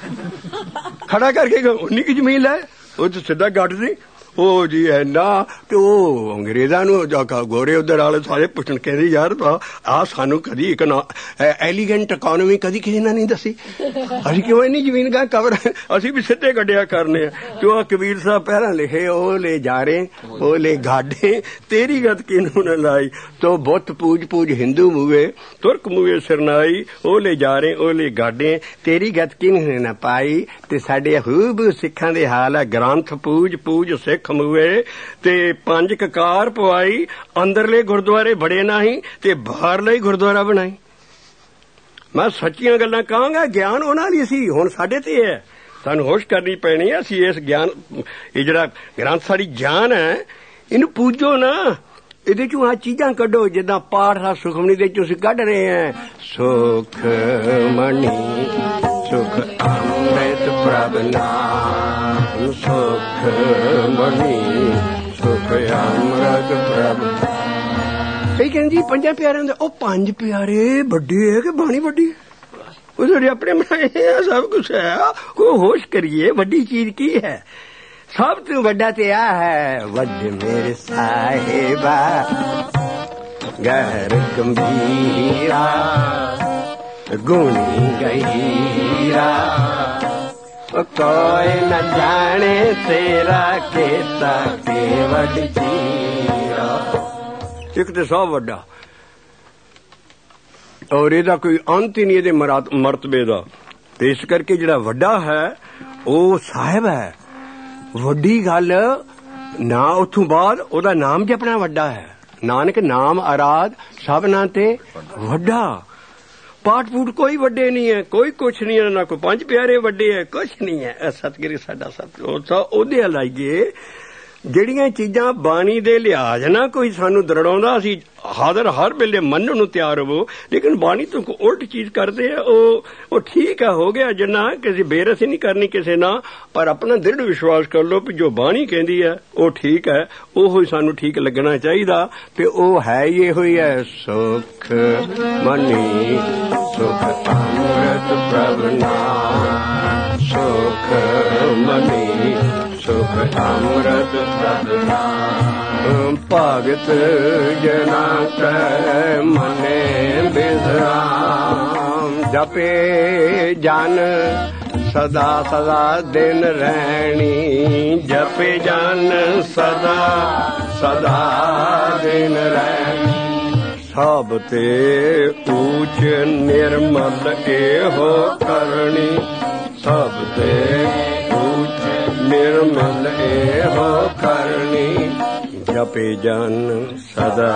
ਖੜਾ ਕਰਕੇ ਉਨੀ ਕੀ ਜ਼ਮੀਨ ਲੈ ਉਹ ਤਾਂ ਸਿੱਧਾ ਗੱਡ ਸੀ ਉਹ ਜੀ ਇੰਨਾ ਤੇ ਉਹ ਅੰਗਰੇਜ਼ਾਂ ਨੂੰ ਗੋਰੇ ਉਧਰ ਵਾਲੇ ਸਾਰੇ ਪੁੱਛਣ ਕਹਿੰਦੇ ਯਾਰ ਆਹ ਸਾਨੂੰ ਕਦੀ ਇੱਕ ਐਲੀਗੈਂਟ ਇਕੋਨਮੀ ਕਦੀ ਕਿਸੇ ਨੇ ਨਹੀਂ ਦੱਸੀ ਅਸੀਂ ਕਿਉਂ ਇੰਨੀ ਜ਼ਮੀਨ ਗਾ ਕਵਰ ਅਸੀਂ ਵੀ ਸਿੱਧੇ ਗੱਡਿਆ ਕਰਨੇ ਆ ਤੇ ਉਹ ਕਬੀਰ ਸਾਹਿਬ ਪਹਿਲਾਂ ਲਿਖੇ ਉਹ ਲੈ ਜਾ ਰਹੇ ਉਹ ਲੈ ਗਾਡੇ ਤੇਰੀ ਗਤ ਕਿਨੂੰ ਨਾ ਲਾਈ ਤੋ ਬੁੱਤ ਪੂਜ ਪੂਜ ਹਿੰਦੂ ਮੂਵੇ ਤੁਰਕ ਮੂਵੇ ਸਿਰਨਾਈ ਉਹ ਲੈ ਜਾ ਰਹੇ ਉਹ ਲੈ ਗਾਡੇ ਤੇਰੀ ਗਤ ਕਿਨੂੰ ਨਾ ਪਾਈ ਤੇ ਸਾਡੇ ਹੂਬ ਸਿੱਖਾਂ ਦੇ ਹਾਲ ਆ ਗ੍ਰੰਥ ਪੂਜ ਪੂਜ ਸਿੱਖ ਖਮੂਏ ਤੇ ਪੰਜ ਕਕਾਰ ਪਵਾਈ ਅੰਦਰਲੇ ਗੁਰਦੁਆਰੇ ਬੜੇ ਨਹੀਂ ਤੇ ਬਾਹਰਲੇ ਗੁਰਦੁਆਰਾ ਬਣਾਈ ਮੈਂ ਸੱਚੀਆਂ ਗੱਲਾਂ ਕਹਾਂਗਾ ਗਿਆਨ ਉਹਨਾਂ ਲਈ ਸੀ ਹੁਣ ਸਾਡੇ ਤੇ ਹੈ ਸਾਨੂੰ ਹੋਸ਼ ਕਰਨੀ ਪੈਣੀ ਹੈ ਅਸੀਂ ਇਸ ਗਿਆਨ ਇਹ ਜਿਹੜਾ ਗ੍ਰੰਥ ਸਾਡੀ ਜਾਨ ਹੈ ਇਹਨੂੰ ਪੂਜੋ ਨਾ ਇਹਦੇ ਚੋਂ ਆ ਚੀਜ਼ਾਂ ਕੱਢੋ ਜਿੱਦਾਂ ਪਾਠ ਦਾ ਸੁਖਮਨੀ ਦੇ ਚੋਂ ਅਸੀਂ ਕੱਢ ਰਹੇ ਹਾਂ ਸੁਖ ਮਣੀ ਸੁਖ ਅੰਮ੍ਰਿਤ ਪ੍ਰਭ ਨਾਮ ਸੁਖ ਮਣੀ ਸੁਖ ਅੰਮ੍ਰਿਤ ਪ੍ਰਭ ਕਈ ਕਹਿੰਦੇ ਜੀ ਪੰਜਾਂ ਪਿਆਰਿਆਂ ਦੇ ਉਹ ਪੰਜ ਪਿਆਰੇ ਵੱਡੇ ਹੈ ਕਿ ਬਾਣੀ ਵੱਡੀ ਉਹ ਸਾਡੇ ਆਪਣੇ ਬਣਾਏ ਆ ਸਭ ਕੁਛ ਹੈ ਕੋਈ ਹੋਸ਼ ਕਰੀਏ ਵੱਡੀ ਚੀਜ਼ ਕੀ ਹੈ ਸਭ ਤੋਂ ਵੱਡਾ ਤੇ ਆ ਹੈ ਵੱਡ ਮੇਰੇ ਸਾਹਿਬਾ ਗਹਿਰ ਗੰਭੀਰਾ ਗੁਣੀ ਗਹੀਰਾ ਕੋਈ ਨਾ ਜਾਣੇ ਤੇਰਾ ਕੀਤਾ ਕੇ ਵੱਡ ਚੀਰਾ ਇੱਕ ਤੇ ਸਭ ਵੱਡਾ ਔਰ ਇਹਦਾ ਕੋਈ ਅੰਤ ਹੀ ਨਹੀਂ ਇਹਦੇ ਮਰਤਬੇ ਦਾ ਤੇ ਇਸ ਕਰਕੇ ਜਿਹੜਾ ਵੱਡਾ ਹੈ ਉਹ ਸਾਹਿਬ ਹੈ ਵੱਡੀ ਗੱਲ ਨਾ ਉੱਥੋਂ ਬਾਅਦ ਉਹਦਾ ਨਾਮ ਜਪਣਾ ਵੱਡਾ ਹੈ ਨਾਨਕ ਨਾਮ ਆਰਾਧ ਸਭਨਾਂ ਤੇ ਵੱਡਾ ਪਾਠ ਪੂਠ ਕੋਈ ਵੱਡੇ ਨਹੀਂ ਹੈ ਕੋਈ ਕੁਛ ਨਹੀਂ ਹੈ ਨਾ ਕੋਈ ਪੰਜ ਪਿਆਰੇ ਵੱਡੇ ਹੈ ਕੁਛ ਨਹੀਂ ਹੈ ਸਤਿਗੁਰੂ ਸਾਡਾ ਸਤਿਗੁਰੂ ਉਹਦੇ ਲਾਈਏ ਜਿਹੜੀਆਂ ਚੀਜ਼ਾਂ ਬਾਣੀ ਦੇ ਲਿਹਾਜ਼ ਨਾਲ ਕੋਈ ਸਾਨੂੰ ਦਰੜਾਉਂਦਾ ਅਸੀਂ ਹਾਜ਼ਰ ਹਰ ਵੇਲੇ ਮੰਨਣ ਨੂੰ ਤਿਆਰ ਹੋਵੋ ਲੇਕਿਨ ਬਾਣੀ ਤੋਂ ਉਲਟ ਚੀਜ਼ ਕਰਦੇ ਆ ਉਹ ਉਹ ਠੀਕ ਹੈ ਹੋ ਗਿਆ ਜਿੰਨਾ ਕਿਸੇ ਬੇਰਸੀ ਨਹੀਂ ਕਰਨੀ ਕਿਸੇ ਨਾਲ ਪਰ ਆਪਣਾ ਦ੍ਰਿੜ ਵਿਸ਼ਵਾਸ ਕਰ ਲਓ ਵੀ ਜੋ ਬਾਣੀ ਕਹਿੰਦੀ ਹੈ ਉਹ ਠੀਕ ਹੈ ਉਹੋ ਹੀ ਸਾਨੂੰ ਠੀਕ ਲੱਗਣਾ ਚਾਹੀਦਾ ਤੇ ਉਹ ਹੈ ਹੀ ਇਹੋ ਹੀ ਹੈ ਸੁਖ ਮਨੀ ਸੁਖ ਅੰਮ੍ਰਿਤ ਪ੍ਰਭ ਨਾਮ ਸੁਖ ਮਨੀ ਸੁਖ ਅੰਮ੍ਰਿਤ ਪ੍ਰਭ ਨਾਮ ਭਗਤ ਜਨਾ ਕੈ ਮਨੇ ਬਿਸਰਾਮ ਜਪੇ ਜਨ ਸਦਾ ਸਦਾ ਦਿਨ ਰਹਿਣੀ ਜਪੇ ਜਨ ਸਦਾ ਸਦਾ ਦਿਨ ਰਹਿਣੀ ਸਭ ਤੇ ਊਚ ਨਿਰਮਲ ਇਹੋ ਕਰਨੀ ਸਭ ਤੇ ਊਚ ਨਿਰਮਲ ਇਹੋ ਕਰਨੀ ਜਪੇ ਜਨ ਸਦਾ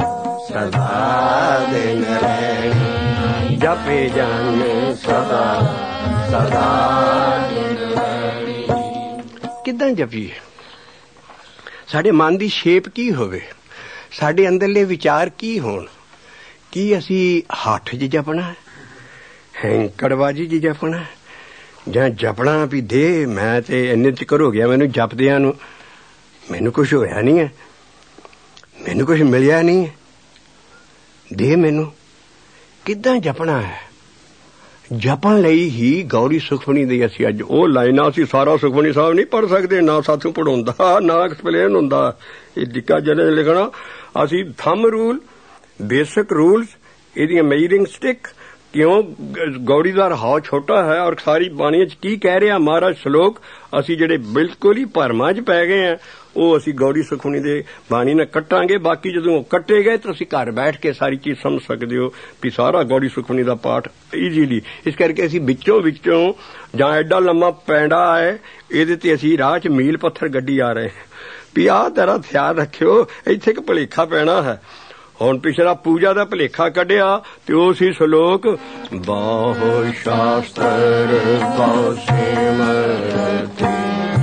ਸਦਾ ਦਿਨ ਰਹਿਣੀ ਜਪੇ ਜਨ ਸਦਾ ਸਦਾ ਦਿਨ ਰਹਿਣੀ ਕਿੱਦਾਂ ਜਪੀਏ ਸਾਡੇ ਮਨ ਦੀ ਸ਼ੇਪ ਕੀ ਹੋਵੇ ਸਾਡੇ ਅੰਦਰਲੇ ਵਿਚਾਰ ਕੀ ਹੋਣ ਕੀ ਅਸੀਂ ਹੱਠ 'ਚ ਜਪਣਾ ਹੈਂਕੜਬਾਜੀ 'ਚ ਜਪਣਾ ਜਾਂ ਜਪਣਾ ਵੀ ਦੇ ਮੈਂ ਤੇ ਇੰਨੇ ਚਿਰ ਹੋ ਗਿਆ ਮੈਨੂੰ ਜਪਦਿਆਂ ਨੂੰ ਮੈਨੂੰ ਕੁਛ ਹੋਇਆ ਨਹੀਂ ਹੈ ਮੈਨੂੰ ਕੁਛ ਮਿਲਿਆ ਨਹੀਂ ਹੈ ਦੇ ਮੈਨੂੰ ਕਿੱਦਾਂ ਜਪਣਾ ਹੈ ਜਪਣ ਲਈ ਹੀ ਗੌੜੀ ਸੁਖਮਨੀ ਦੀ ਅਸੀਂ ਅੱਜ ਉਹ ਲਾਈਨਾਂ ਅਸੀਂ ਸਾਰਾ ਸੁਖਮਨੀ ਸਾਹਿਬ ਨਹੀਂ ਪੜ੍ਹ ਸਕਦੇ, ਨਾ ਸਾਥੋਂ ਪੜਾਉਂਦਾ ਨਾ ਐਕਸਪਲੇਨ ਹੁੰਦਾ। ਇਹ ਡਿੱਕਾ ਜਿਹਨੇ ਲਿਖਣਾ ਅਸੀਂ ਥੰਮ ਰੂਲ, ਬੇਸਿਕ ਰੂਲਸ, ਇਹਦੀਆਂ ਮੇਜਰਿੰਗ ਸਟਿਕ, ਕਿਉਂ ਗੌੜੀ ਦਾ ਰਹਾਉ ਛੋਟਾ ਹੈ ਔਰ ਸਾਰੀ ਬਾਣੀ 'ਚ ਕੀ ਕਹਿ ਰਿਹਾ ਮਹਾਰਾਜ ਸ਼ਲੋਕ, ਅਸੀਂ ਜਿਹੜੇ ਬਿਲਕੁਲ ਹੀ ਭਰਮਾਂ 'ਚ ਪੈ ਗਏ ਆ ਉਹ ਅਸੀਂ ਗੌੜੀ ਸੁਖਮਨੀ ਦੇ ਬਾਣੀ ਨਾਲ ਕੱਟਾਂਗੇ। ਬਾਕੀ ਜਦੋਂ ਉਹ ਕੱਟੇ ਗਏ ਤਾਂ ਤੁਸੀਂ ਘਰ ਬੈਠ ਕੇ ਸਾਰੀ ਚੀਜ਼ ਸਮਝ ਸਕਦੇ ਹੋ ਵੀ ਸਾਰਾ ਗੌੜੀ ਸੁਖਮਨੀ ਦਾ ਪਾਠ ਈਜ਼ੀਲੀ। ਇਸ ਕਰਕੇ ਅਸੀਂ ਵਿੱਚੋਂ ਵਿੱਚੋਂ ਜਾਂ ਐਡਾ ਲੰਮਾ ਪੈਂਡਾ ਹੈ ਇਹਦੇ ਤੇ ਅਸੀਂ ਰਾਹ 'ਚ ਮੀਲ ਪੱਥਰ ਗੱਡੀ ਆ ਰਹੇ ਵੀ ਆਹ ਤੇਰਾ ਖਿਆਲ ਰੱਖਿਓ ਇੱਥੇ ਇੱਕ ਭੁਲੇਖਾ ਪੈਣਾ ਹੈ। ਹੁਣ ਪਿਛਲਾ ਪੂਜਾ ਦਾ ਭੁਲੇਖਾ ਕੱਢਿਆ ਤੇ ਉਹ ਸੀ ਸ਼ਲੋਕ ਬਾਹੋ ਸ਼ਾਸਤਰ ਬਾਹੋ ਸਿਮਰਤੀ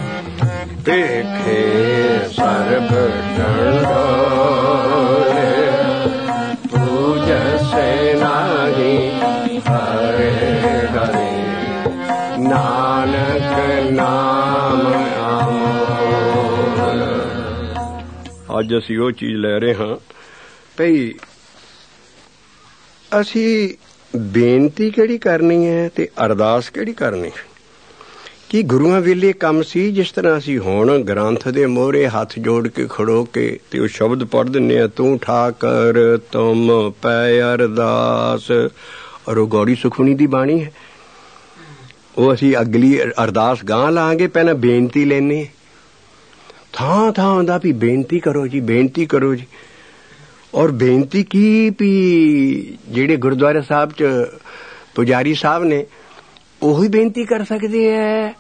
ਦੇਖੇ ਸਰਬ ਡੰਡੋਲੇ ਪੂਜਸੇ ਨਾਹੀ ਹਰੇ ਹਰੇ ਨਾਨਕ ਨਾਮ ਅਮੋਲ। ਅੱਜ ਅਸੀਂ ਉਹ ਚੀਜ਼ ਲੈ ਰਹੇ ਹਾਂ ਭਈ ਅਸੀਂ ਬੇਨਤੀ ਕਿਹੜੀ ਕਰਨੀ ਹੈ ਤੇ ਅਰਦਾਸ ਕਿਹੜੀ ਕਰਨੀ ਹੈ। ਕਿ ਗੁਰੂਆਂ ਵੇਲੇ ਕੰਮ ਸੀ ਜਿਸ ਤਰ੍ਹਾਂ ਅਸੀਂ ਹੁਣ ਗ੍ਰੰਥ ਦੇ ਮੋਹਰੇ ਹੱਥ ਜੋੜ ਕੇ ਖੜੋ ਕੇ ਤੇ ਉਹ ਸ਼ਬਦ ਪੜ੍ਹ ਦਿੰਦੇ ਆ ਤੂੰ ਠਾਕਰ ਤੁਮ ਪੈ ਅਰਦਾਸ, ਔਰ ਉਹ ਗੌੜੀ ਸੁਖਮਨੀ ਦੀ ਬਾਣੀ ਹੈ। ਉਹ ਅਸੀਂ ਅਗਲੀ ਅਰਦਾਸ ਗਾਂ ਲਾਂਗੇ, ਪਹਿਲਾਂ ਬੇਨਤੀ ਲੈਣੇ ਥਾਂ ਥਾਂ ਹੁੰਦਾ ਵੀ ਬੇਨਤੀ ਕਰੋ ਜੀ ਬੇਨਤੀ ਕਰੋ ਜੀ। ਔਰ ਬੇਨਤੀ ਕੀ ਵੀ ਜਿਹੜੇ ਗੁਰਦੁਆਰਾ ਸਾਹਿਬ 'ਚ ਪੁਜਾਰੀ ਸਾਹਿਬ ਨੇ ਉਹੀ ਬੇਨਤੀ ਕਰ ਸਕਦੇ ਹੈ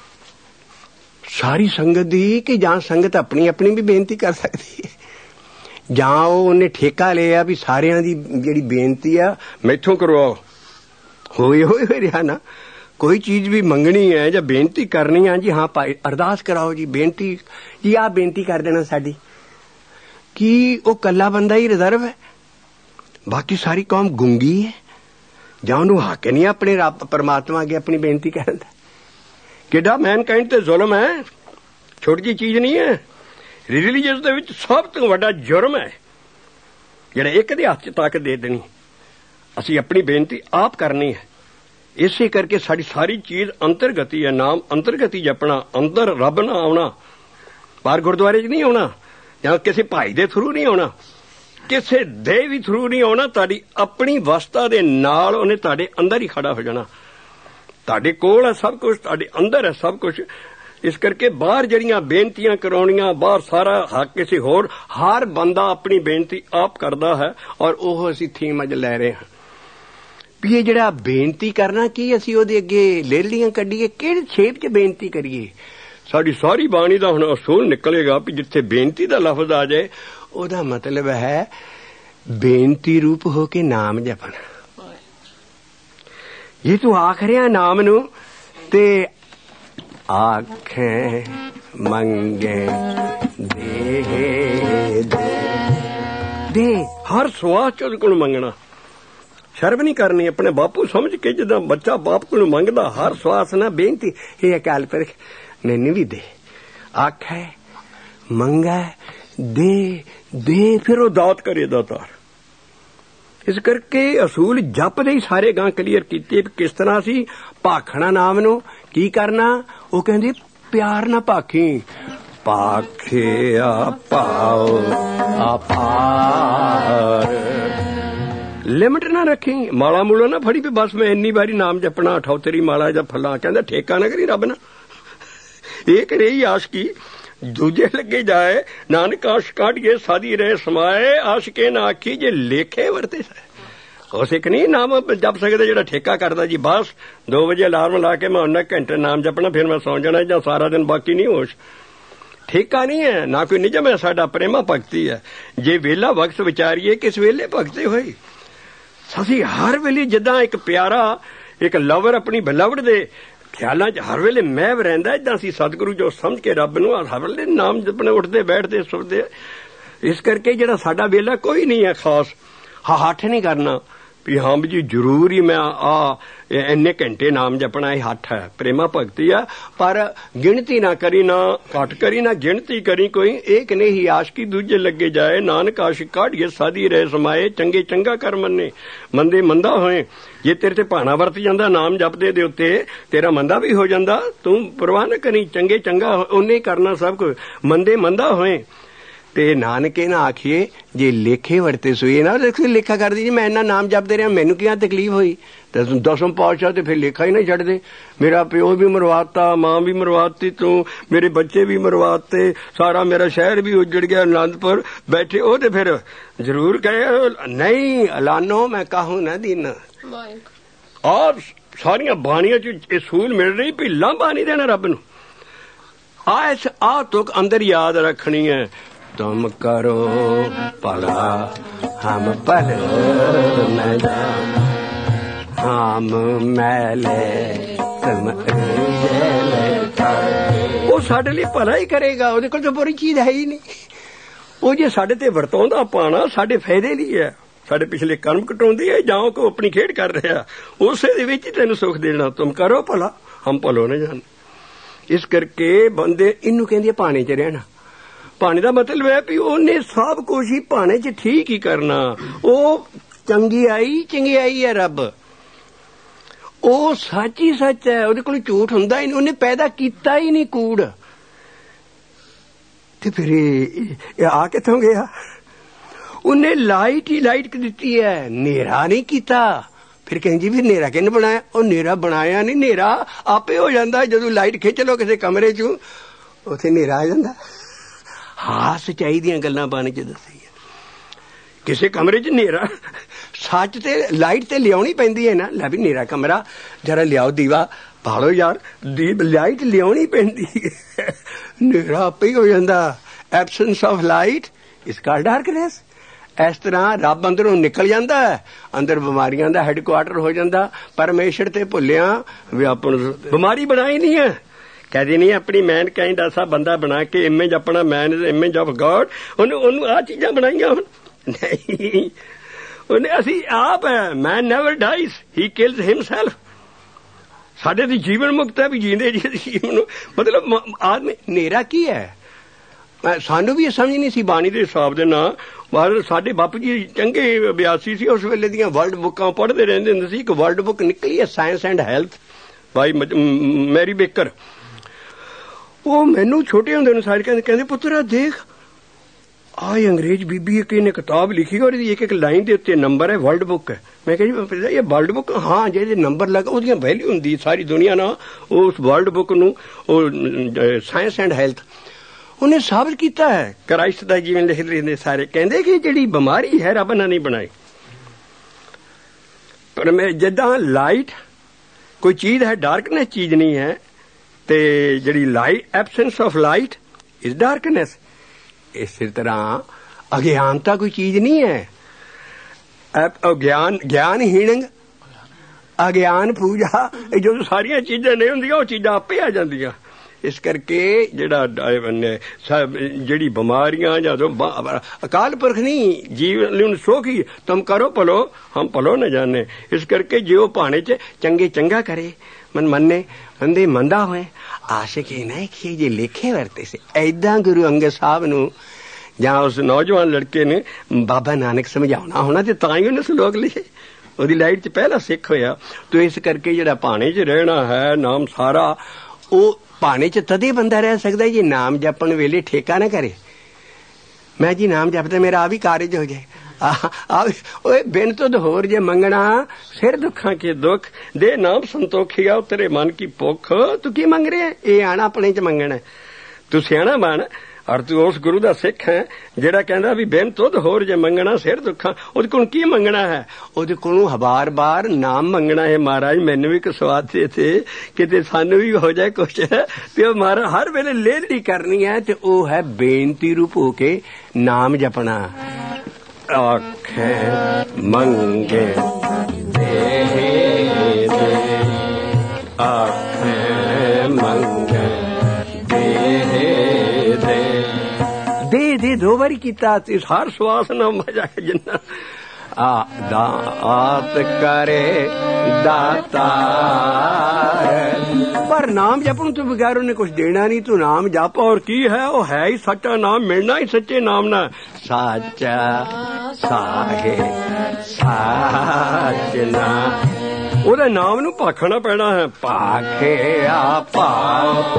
ਸਾਰੀ ਸੰਗਤ ਦੀ, ਕਿ ਜਾਂ ਸੰਗਤ ਆਪਣੀ ਆਪਣੀ ਵੀ ਬੇਨਤੀ ਕਰ ਸਕਦੀ ਹੈ, ਜਾਂ ਉਹ ਉਹਨੇ ਠੇਕਾ ਲਿਆ ਵੀ ਸਾਰਿਆਂ ਦੀ ਜਿਹੜੀ ਬੇਨਤੀ ਆ ਮੈਥੋਂ ਕਰਵਾਓ। ਹੋਏ ਹੋਏ ਹੋਏ ਰਿਹਾ ਨਾ, ਕੋਈ ਚੀਜ਼ ਵੀ ਮੰਗਣੀ ਹੈ ਜਾਂ ਬੇਨਤੀ ਕਰਨੀ ਹੈ ਜੀ ਹਾਂ ਭਾਈ ਅਰਦਾਸ ਕਰਾਓ ਜੀ ਬੇਨਤੀ ਜੀ ਆਹ ਬੇਨਤੀ ਕਰ ਦੇਣਾ ਸਾਡੀ। ਕੀ ਉਹ ਕੱਲਾ ਬੰਦਾ ਹੀ ਰਿਜ਼ਰਵ ਹੈ, ਬਾਕੀ ਸਾਰੀ ਕੌਮ ਗੁੰਗੀ ਹੈ, ਜਾਂ ਉਹਨੂੰ ਹੱਕ ਨਹੀਂ ਆਪਣੇ ਰੱਬ ਪਰਮਾਤਮਾ ਅੱਗੇ ਆਪਣੀ ਬੇਨਤੀ ਕਰਨ ਦਾ। ਕਿੱਡਾ ਮੈਨਕਾਇੰਡ ਤੇ ਜ਼ੁਲਮ ਹੈ, ਛੋਟੀ ਜਿਹੀ ਚੀਜ਼ ਨਹੀਂ ਹੈ। ਰਿਲੀਜੀਅਸ ਦੇ ਵਿੱਚ ਸਭ ਤੋਂ ਵੱਡਾ ਜੁਰਮ ਹੈ ਜਿਹੜਾ ਇੱਕ ਦੇ ਹੱਥ 'ਚ ਤਾਕਤ ਦੇ ਦੇਣੀ। ਅਸੀਂ ਆਪਣੀ ਬੇਨਤੀ ਆਪ ਕਰਨੀ ਹੈ। ਇਸੇ ਕਰਕੇ ਸਾਡੀ ਸਾਰੀ ਚੀਜ਼ ਅੰਤਰਗਤੀ ਹੈ, ਨਾਮ ਅੰਤਰਗਤੀ ਜਪਣਾ, ਅੰਦਰ ਰੱਬ ਨਾ ਆਉਣਾ, ਬਾਹਰ ਗੁਰਦੁਆਰੇ 'ਚ ਨਹੀਂ ਆਉਣਾ ਜਾਂ ਕਿਸੇ ਭਾਈ ਦੇ ਥਰੂ ਨਹੀਂ ਆਉਣਾ, ਕਿਸੇ ਦੇ ਵੀ ਥਰੂ ਨਹੀਂ ਆਉਣਾ। ਤੁਹਾਡੀ ਆਪਣੀ ਅਵਸਥਾ ਦੇ ਨਾਲ ਉਹਨੇ ਤੁਹਾਡੇ ਅੰਦਰ ਹੀ ਖੜਾ ਹੋ ਜਾਣਾ। ਤੁਹਾਡੇ ਕੋਲ ਹੈ ਸਭ ਕੁਝ, ਤੁਹਾਡੇ ਅੰਦਰ ਹੈ ਸਭ ਕੁਝ। ਇਸ ਕਰਕੇ ਬਾਹਰ ਜਿਹੜੀਆਂ ਬੇਨਤੀਆਂ ਕਰਾਉਣੀਆਂ, ਬਾਹਰ ਸਾਰਾ ਹੱਕ ਕਿਸੇ ਹੋਰ, ਹਰ ਬੰਦਾ ਆਪਣੀ ਬੇਨਤੀ ਆਪ ਕਰਦਾ ਹੈ। ਔਰ ਉਹ ਅਸੀਂ ਥੀਮ ਅੱਜ ਲੈ ਰਹੇ ਹਾਂ ਵੀ ਇਹ ਜਿਹੜਾ ਬੇਨਤੀ ਕਰਨਾ ਕੀ ਅਸੀਂ ਉਹਦੇ ਅੱਗੇ ਲੇਲੀਆਂ ਕੱਢੀਏ, ਕਿਹੜੇ ਸ਼ੇਪ 'ਚ ਬੇਨਤੀ ਕਰੀਏ। ਸਾਡੀ ਸਾਰੀ ਬਾਣੀ ਦਾ ਹੁਣ ਅਸੂਲ ਨਿਕਲੇਗਾ ਵੀ ਜਿੱਥੇ ਬੇਨਤੀ ਦਾ ਲਫ਼ਜ਼ ਆ ਜਾਏ ਉਹਦਾ ਮਤਲਬ ਹੈ ਬੇਨਤੀ ਰੂਪ ਹੋ ਕੇ ਨਾਮ ਜਪਣਾ। ਜੇ ਤੂੰ ਆਖ ਰਿਹਾ ਨਾਮ ਨੂੰ ਤੇ ਆਖੇ ਮੰਗੇ ਦੇ ਦੇ ਹਰ ਸਵਾਸ ਚ ਉਹਦੇ ਕੋਲ ਮੰਗਣਾ, ਸ਼ਰਮ ਨਹੀਂ ਕਰਨੀ। ਆਪਣੇ ਬਾਪੂ ਸਮਝ ਕੇ ਜਿੱਦਾਂ ਬੱਚਾ ਬਾਪ ਕੋਲ ਮੰਗਦਾ ਹਰ ਸਵਾਸ ਨਾਲ ਬੇਨਤੀ ਇਹ ਅਕਾਲ ਪੁਰਖ ਮੈਨੂੰ ਵੀ ਦੇ, ਆਖੇ ਮੰਗਾ ਦੇ ਦੇ ਫਿਰ ਉਹ ਦਾਤ ਕਰੇ ਦਾਤਾਰ। ਇਸ ਕਰਕੇ ਅਸੂਲ ਜਪਦੇ ਹੀ ਸਾਰੇ ਗਾਂ ਕਲੀਅਰ ਕੀਤੇ ਕਿਸ ਤਰ੍ਹਾਂ ਅਸੀਂ ਭਾਖਣਾ ਨਾਮ ਨੂੰ। ਕੀ ਕਰਨਾ ਉਹ ਕਹਿੰਦੇ ਪਿਆਰ ਨਾ ਭਾਖੀ, ਭਾਖਿਆ ਭਾਉ ਅਪਾਰ, ਲਿਮਟ ਨਾ ਰੱਖੀ, ਮਾਲਾ ਮੂਲਾ ਨਾ ਫੜੀ ਵੀ ਬਸ ਮੈਂ ਇੰਨੀ ਵਾਰੀ ਨਾਮ ਜਪਣਾ ਅਠੌਤਰੀ ਮਾਲਾ ਜਾਂ ਫਲਾਂ। ਕਹਿੰਦਾ ਠੇਕਾ ਨਾ ਕਰੀ ਰੱਬ ਨਾ, ਇਹ ਕਰੇ ਹੀ ਆਸ਼ਕੀ ਦੂਜੇ ਲੱਗੇ ਜਾਏ। ਨਾਨਕ ਆਸ਼ ਕਾਢੀਏ ਸਾਦੀ ਰਹੇ ਸਮਾਏ, ਆਸ਼ਕੇ ਨਾ ਆਖੀ ਜੇ ਲੇਖੇ ਵਰਤੇ। ਉਹ ਸਿੱਖ ਨਹੀਂ ਨਾਮ ਜਪ ਸਕਦੇ ਜਿਹੜਾ ਠੇਕਾ ਕਰਦਾ ਜੀ ਬਸ ਦੋ ਵਜੇ ਅਲਾਰਮ ਲਾ ਕੇ ਮੈਂ ਉਹਨਾਂ ਘੰਟੇ ਨਾਮ ਜਪਣਾ ਫਿਰ ਮੈਂ ਸੌਂ ਜਾਣਾ ਜਾਂ ਸਾਰਾ ਦਿਨ ਬਾਕੀ ਨਹੀਂ ਹੋਸ਼। ਠੇਕਾ ਨਹੀਂ ਹੈ, ਨਾ ਕੋਈ ਨਿਯਮ ਹੈ, ਸਾਡਾ ਪ੍ਰੇਮਾ ਭਗਤੀ ਹੈ। ਜੇ ਵੇਲਾ ਵਕਤ ਵਿਚਾਰੀਏ ਕਿਸ ਵੇਲੇ ਭਗਤੀ ਹੋਈ। ਅਸੀਂ ਹਰ ਵੇਲੇ ਜਿੱਦਾਂ ਇੱਕ ਪਿਆਰਾ ਇੱਕ ਲਵਰ ਆਪਣੀ ਬਿਲਵਡ ਦੇ ਖਿਆਲਾਂ 'ਚ ਹਰ ਵੇਲੇ ਮਹਿਵ ਰਹਿੰਦਾ, ਏਦਾਂ ਅਸੀਂ ਸਤਿਗੁਰੂ ਜੋ ਸਮਝ ਕੇ ਰੱਬ ਨੂੰ ਹਰ ਵੇਲੇ ਨਾਮ ਜਪਣੇ, ਉੱਠਦੇ ਬੈਠਦੇ ਸੁਣਦੇ। ਇਸ ਕਰਕੇ ਜਿਹੜਾ ਸਾਡਾ ਵੇਲਾ ਕੋਈ ਨਹੀਂ ਹੈ ਖਾਸ, ਹੱਠ ਨਹੀਂ ਕਰਨਾ ਵੀ ਹਾਂ ਵੀ ਜੀ ਜ਼ਰੂਰ ਹੀ ਮੈਂ ਆ ਇੰਨੇ ਘੰਟੇ ਨਾਮ ਜਪਣਾ ਇਹ ਹੱਥ ਹੈ, ਪ੍ਰੇਮਾ ਭਗਤੀ ਆ। ਪਰ ਗਿਣਤੀ ਨਾ ਕਰੀ, ਨਾ ਘੱਟ ਕਰੀ, ਨਾ ਗਿਣਤੀ ਕਰੀ ਕੋਈ। ਏਕ ਨੇ ਹੀ ਆਸ਼ਕੀ ਦੂਜੇ ਲੱਗੇ ਜਾਏ, ਨਾਨਕ ਆਸ਼ਿਕ ਕਾਢੀਏ ਸਾਦੀ ਰਹਿ ਸਮਾਏ। ਚੰਗੇ ਚੰਗਾ ਕਰ ਮੰਨੇ, ਮੰਦੇ ਮੰਦਾ ਹੋਏ। ਜੇ ਤੇਰੇ ਤੇ ਭਾਣਾ ਵਰਤ ਜਾਂਦਾ ਨਾਮ ਜਪਦੇ ਦੇ ਉੱਤੇ, ਤੇਰਾ ਮੰਦਾ ਵੀ ਹੋ ਜਾਂਦਾ। ਤੂੰ ਪਰਵਾਹ ਨਾ ਕਰੀ, ਚੰਗੇ ਚੰਗਾ ਉਹਨੇ ਕਰਨਾ ਸਭ ਕੁਝ, ਮੰਦੇ ਮੰਦਾ ਹੋਏ। ਤੇ ਨਾਨਕੇ ਨਾ ਆਖੀਏ ਜੇ ਲੇਖੇ ਵਰਤੇ ਸੋਈਏ ਨਾ। ਲੇਖਾ ਕਰਦੀ ਜੀ ਮੈਂ ਇੰਨਾ ਨਾਮ ਜਪਦੇ ਰਿਹਾ, ਮੈਨੂੰ ਕੀ ਤਕਲੀਫ ਹੋਈ? ਤੇ ਦਸਮ ਪਾਤਸ਼ਾਹ ਤੇ ਫਿਰ ਲੇਖਾ ਹੀ ਨਾ ਛੱਡਦੇ। ਮੇਰਾ ਪਿਓ ਵੀ ਮਰਵਾਤਾ, ਮਾਂ ਵੀ ਮਰਵਾਤੀ, ਤੂੰ ਮੇਰੇ ਬੱਚੇ ਵੀ ਮਰਵਾਤੇ, ਸਾਰਾ ਮੇਰਾ ਸ਼ਹਿਰ ਵੀ ਉਜੜ ਗਿਆ, ਅਨੰਦਪੁਰ ਬੈਠੇ। ਉਹ ਤੇ ਫਿਰ ਜ਼ਰੂਰ ਕਹੇ ਨਹੀਂ ਐਲਾਨੋ ਮੈਂ ਕਾਹੂ ਨਾ ਦੀਨ। ਆਹ ਸਾਰੀਆਂ ਬਾਣੀਆਂ ਚ ਅਸੂਲ ਮਿਲ ਰਹੀ, ਭਿੱਲਾਂ ਬਾਣੀ ਦੇਣਾ ਰੱਬ ਨੂੰ। ਆ ਇਸ ਆਹ ਤੁਕ ਅੰਦਰ ਯਾਦ ਰੱਖਣੀ ਹੈ। तुम करो भला हम भले न जान, हम मैले तुम ਉਹ ਸਾਡੇ ਲਈ ਭਲਾ ਹੀ ਕਰੇਗਾ। ਉਹਦੇ ਕੋਲ ਤਾਂ ਬੁਰੀ ਚੀਜ਼ ਹੈ ਹੀ ਨਹੀਂ। ਉਹ ਜੇ ਸਾਡੇ ਤੇ ਵਰਤਾਉਂਦਾ ਪਾਣਾ ਸਾਡੇ ਫਾਇਦੇ ਲਈ ਹੈ, ਸਾਡੇ ਪਿਛਲੇ ਕਰਮ ਕਟਾਉਂਦੀ ਹੈ ਜਾਂ ਕੋ ਆਪਣੀ ਖੇਡ ਕਰ ਰਿਹਾ, ਉਸੇ ਦੇ ਵਿੱਚ ਹੀ ਤੈਨੂੰ ਸੁੱਖ ਦੇਣਾ। ਤੁਮ ਕਰੋ ਭਲਾ ਹਮ ਭਲੋ ਨਾ ਜਾਣ। ਇਸ ਕਰਕੇ ਬੰਦੇ ਇਹਨੂੰ ਕਹਿੰਦੇ ਪਾਣੀ 'ਚ ਰਹਿਣਾ। ਭਾਣੇ ਦਾ ਮਤਲਬ ਹੈ ਵੀ ਉਹਨੇ ਸਭ ਕੁਝ ਹੀ ਭਾਣੇ 'ਚ ਠੀਕ ਹੀ ਕਰਨਾ। ਉਹ ਚੰਗਿਆਈ ਚੰਗਿਆਈ ਹੈ ਰੱਬ, ਉਹ ਸੱਚ ਹੀ ਸੱਚ ਹੈ, ਉਹਦੇ ਕੋਲ ਝੂਠ ਹੁੰਦਾ ਹੀ ਨਹੀਂ। ਉਹਨੇ ਪੈਦਾ ਕੀਤਾ ਹੀ ਨਹੀਂ ਕੂੜ। ਤੇ ਫਿਰ ਇਹ ਆ ਕਿੱਥੋਂ ਗਿਆ? ਉਹਨੇ ਲਾਈਟ ਹੀ ਲਾਈਟ ਦਿੱਤੀ ਹੈ, ਹਨੇਰਾ ਨਹੀਂ ਕੀਤਾ। ਫਿਰ ਕਹਿੰਦੀ ਵੀ ਹਨੇਰਾ ਕਿਹਨੇ ਬਣਾਇਆ? ਉਹ ਹਨੇਰਾ ਬਣਾਇਆ ਨਹੀਂ, ਹਨੇਰਾ ਆਪੇ ਹੋ ਜਾਂਦਾ। ਜਦੋਂ ਲਾਈਟ ਖਿੱਚ ਲਓ ਕਿਸੇ ਕਮਰੇ 'ਚੋਂ, ਉੱਥੇ ਹਨੇਰਾ ਆ ਜਾਂਦਾ। ਹਾਂ ਸੱਚਾਈ ਦੀਆਂ ਗੱਲਾਂ ਬਾਣੀ 'ਚ ਦੱਸੀ ਹੈ। ਕਿਸੇ ਕਮਰੇ 'ਚ ਹਨੇਰਾ, ਸੱਚ ਤੇ ਲਾਈਟ ਤੇ ਲਿਆਉਣੀ ਪੈਂਦੀ ਹੈ ਨਾ। ਲੈ ਵੀ ਹਨੇਰਾ ਕਮਰਾ, ਜਰਾ ਲਿਆਓ ਦੀਵਾ ਬਾਲੋ ਯਾਰ, ਦੀ ਲਾਈਟ ਲਿਆਉਣੀ ਪੈਂਦੀ ਹੈ। ਹਨੇਰਾ ਆਪੇ ਹੀ ਹੋ ਜਾਂਦਾ। Absence of light is called darkness. ਇਸ ਤਰ੍ਹਾਂ ਰੱਬ ਅੰਦਰੋਂ ਨਿਕਲ ਜਾਂਦਾ ਹੈ, ਅੰਦਰ ਬਿਮਾਰੀਆਂ ਦਾ ਹੈਡਕੁਆਟਰ ਹੋ ਜਾਂਦਾ। ਪਰਮੇਸ਼ਰ ਤੇ ਭੁੱਲਿਆ ਵੀ ਆਪਾਂ ਨੂੰ ਬਿਮਾਰੀ ਬਣਾਈ ਨਹੀਂ ਹੈ। ਕਹਿੰਦੇ ਨਹੀਂ ਆਪਣੀ ਮੈਨ ਕਾਈਂਡ ਐਸਾ ਬੰਦਾ ਬਣਾ ਕੇ ਇਮੇਜ ਆਪਣਾ man is image of God, ਉਹਨੂੰ ਉਹਨੂੰ ਆਹ ਚੀਜ਼ਾਂ ਬਣਾਈਆਂ ਹੁਣ ਨਹੀਂ। ਉਹਨੇ ਅਸੀਂ ਆਪ ਹੈ, man never dies, he kills himself. ਸਾਡੇ ਦੀ ਜੀਵਨ ਮੁਕਤ ਹੈ ਵੀ ਜੀਂਦੇ ਜੀ ਜੀਵਨ ਨੂੰ। ਮਤਲਬ ਆਦਮੀ ਹਨੇਰਾ ਕੀ ਹੈ? ਸਾਨੂੰ ਵੀ ਇਹ ਸਮਝ ਨਹੀਂ ਸੀ ਬਾਣੀ ਦੇ ਹਿਸਾਬ ਦੇ ਨਾਲ। ਸਾਡੇ ਬਾਪੂ ਜੀ ਚੰਗੇ ਅਭਿਆਸੀ ਸੀ, ਉਸ ਵੇਲੇ ਦੀਆਂ ਵਰਲਡ ਬੁੱਕਾਂ ਪੜ੍ਹਦੇ ਰਹਿੰਦੇ ਹੁੰਦੇ ਸੀ। ਇੱਕ ਵਰਲਡ ਬੁੱਕ ਨਿਕਲੀ ਹੈ science and health by Mary Baker. ਉਹ ਮੈਨੂੰ ਛੋਟੇ ਹੁੰਦੇ ਨੂੰ ਸਾਰੇ ਕਹਿੰਦੇ ਕਹਿੰਦੇ ਪੁੱਤਰਾ ਦੇਖ ਆਹ ਅੰਗਰੇਜ਼ ਬੀਬੀ ਇੱਕ ਇਹਨੇ ਕਿਤਾਬ ਲਿਖੀ ਔਰ ਇਹਦੀ ਇੱਕ ਇੱਕ ਲਾਈਨ ਦੇ ਉੱਤੇ ਨੰਬਰ ਹੈ, ਵਰਲਡ ਬੁੱਕ ਹੈ। ਮੈਂ ਕਿਹਾ ਜੀ ਇਹ ਵਰਲਡ ਬੁੱਕ? ਹਾਂ, ਜਿਹਦੇ ਨੰਬਰ ਲੱਗਾ ਉਹਦੀਆਂ ਵੈਲਿਊ ਹੁੰਦੀ ਸਾਰੀ ਦੁਨੀਆ ਨਾਲ। ਉਸ ਵਰਲਡ ਬੁੱਕ ਨੂੰ ਉਹ ਸਾਇੰਸ ਐਂਡ ਹੈਲਥ ਉਹਨੇ ਸਾਬਤ ਕੀਤਾ ਹੈ। ਕ੍ਰਾਈਸਟ ਦਾ ਜੀਵਨ ਲਿਖ ਲੈਂਦੇ ਸਾਰੇ। ਕਹਿੰਦੇ ਕਿ ਜਿਹੜੀ ਬਿਮਾਰੀ ਹੈ ਰੱਬ ਨੇ ਨਹੀਂ ਬਣਾਈ। ਪਰ ਮੈਂ ਜਿੱਦਾਂ ਲਾਈਟ ਕੋਈ ਚੀਜ਼ ਹੈ, ਡਾਰਕਨੈਸ ਚੀਜ਼ ਨਹੀਂ ਹੈ। ਤੇ ਜਿਹੜੀ light, absence of light is darkness. ਇਸੇ ਤਰ੍ਹਾਂ ਅਗਿਆਨਤਾ ਕੋਈ ਚੀਜ਼ ਨਹੀਂ ਹੈ। ਗਿਆਨ ਗਿਆਨਹੀਣ ਅਗਿਆਨ ਪੂਜਾ, ਇਹ ਜਦੋਂ ਸਾਰੀਆਂ ਚੀਜ਼ਾਂ ਨਹੀਂ ਹੁੰਦੀਆਂ ਉਹ ਚੀਜ਼ਾਂ ਆਪੇ ਆ ਜਾਂਦੀਆਂ। ਇਸ ਕਰਕੇ ਜਿਹੜਾ ਜਿਹੜੀ ਬਿਮਾਰੀਆਂ ਜਾਂ ਅਕਾਲ ਪੁਰਖ ਨਹੀਂ ਜੀਵਨ ਨੂੰ ਸੋਖੀ ਤੁਮ ਕਰੋ ਭਲੋ ਹਮ ਭਲੋ ਨਾ ਜਾਣੇ। ਇਸ ਕਰਕੇ ਜੇ ਉਹ ਭਾਣੇ 'ਚ ਚੰਗੇ ਚੰਗਾ ਕਰੇ, ਮਨ ਮੰਨੇ ਮੰਦੇ ਮੰਦਾ ਹੋਏ। ਆਸ਼ਿਕ ਇਹ ਨਾ ਕਿ ਜੇ ਲੇਖੇ ਵਰਤੇ ਸੀ। ਏਦਾਂ ਗੁਰੂ ਅੰਗਦ ਸਾਹਿਬ ਨੂੰ ਜਾਂ ਉਸ ਨੌਜਵਾਨ ਲੜਕੇ ਨੇ ਬਾਬਾ ਨਾਨਕ ਸਮਝਾਉਣਾ ਹੋਣਾ ਤੇ ਤਾਂ ਹੀ ਉਹਨੇ ਸਲੋਕ ਲਿਖੇ। ਉਹਦੀ ਲਾਈਟ 'ਚ ਪਹਿਲਾ ਸਿੱਖ ਹੋਇਆ। ਤੇ ਇਸ ਕਰਕੇ ਜਿਹੜਾ ਭਾਣੇ 'ਚ ਰਹਿਣਾ ਹੈ, ਨਾਮ ਸਾਰਾ ਉਹ ਭਾਣੇ 'ਚ ਤਦੇ ਬੰਦਾ ਰਹਿ ਸਕਦਾ ਜੇ ਨਾਮ ਜਪਣ ਵੇਲੇ ਠੇਕਾ ਨਾ ਕਰੇ। ਮੈਂ ਜੀ ਨਾਮ ਜਪਦਾ ਮੇਰਾ ਆ ਵੀ ਕਾਰਜ ਹੋ ਜਾਏ। ਓਏ ਬਿਨ ਤੁਧ ਹੋਰ ਜੇ ਮੰਗਣਾ ਸਿਰ ਦੁੱਖਾਂ ਕੇ ਦੁੱਖ ਦੇ ਨਾਮ ਸੰਤੋਖੀਆ ਤੇਰੇ ਮਨ ਕੀ ਭੁੱਖ। ਤੂੰ ਕੀ ਮੰਗ ਰਿਹਾ? ਇਹ ਆਣਾ ਆਪਣੇ 'ਚ ਮੰਗਣਾ। ਤੂੰ ਸਿਆਣਾ ਬਣ ਔਰ ਤੂੰ ਉਸ ਗੁਰੂ ਦਾ ਸਿੱਖ ਹੈ ਜਿਹੜਾ ਕਹਿੰਦਾ ਵੀ ਬਿਨ ਤੁਧ ਹੋਰ ਜੇ ਮੰਗਣਾ ਸਿਰ ਦੁੱਖਾਂ। ਉਹਦੇ ਕੋਲ ਕੀ ਮੰਗਣਾ ਹੈ? ਉਹਦੇ ਕੋਲੋਂ ਹਬਾਰ ਬਾਰ ਨਾਮ ਮੰਗਣਾ ਹੈ। ਮਹਾਰਾਜ ਮੈਨੂੰ ਵੀ ਇੱਕ ਸਵਾਦ ਦੇ ਤੇ ਕਿਤੇ ਸਾਨੂੰ ਵੀ ਹੋ ਜਾਏ ਕੁਛ। ਤੇ ਉਹ ਮਹਾਰਾਜ ਹਰ ਵੇਲੇ ਲੇਲੜੀ ਕਰਨੀ ਹੈ ਤੇ ਉਹ ਹੈ ਬੇਨਤੀ ਰੂਪ ਹੋ ਕੇ ਨਾਮ ਜਪਣਾ। ਆਖੇ ਮੰਗੇ ਦੇ ਦੇ ਆਖੇ ਮੰਗੇ ਦੇ ਦੇ ਦੋ ਵਾਰੀ ਕੀਤਾ। ਹਰ ਸਵਾਸ ਨਾਲ ਮਜ਼ਾ ਜਿੰਨਾ दात करे दातार। पर नाम जपण तो बगैर उन्हें कुछ देना नहीं। तू नाम जप और की है, वो है ही सच्चा नाम, मिलना ही सच्चे नाम ना। साचा साहे साचना, ਉਹਦਾ ਨਾਮ ਨੂੰ ਭਾਖਣਾ ਪੈਣਾ ਹੈ। ਭਾਖਿਆ ਪਾਪ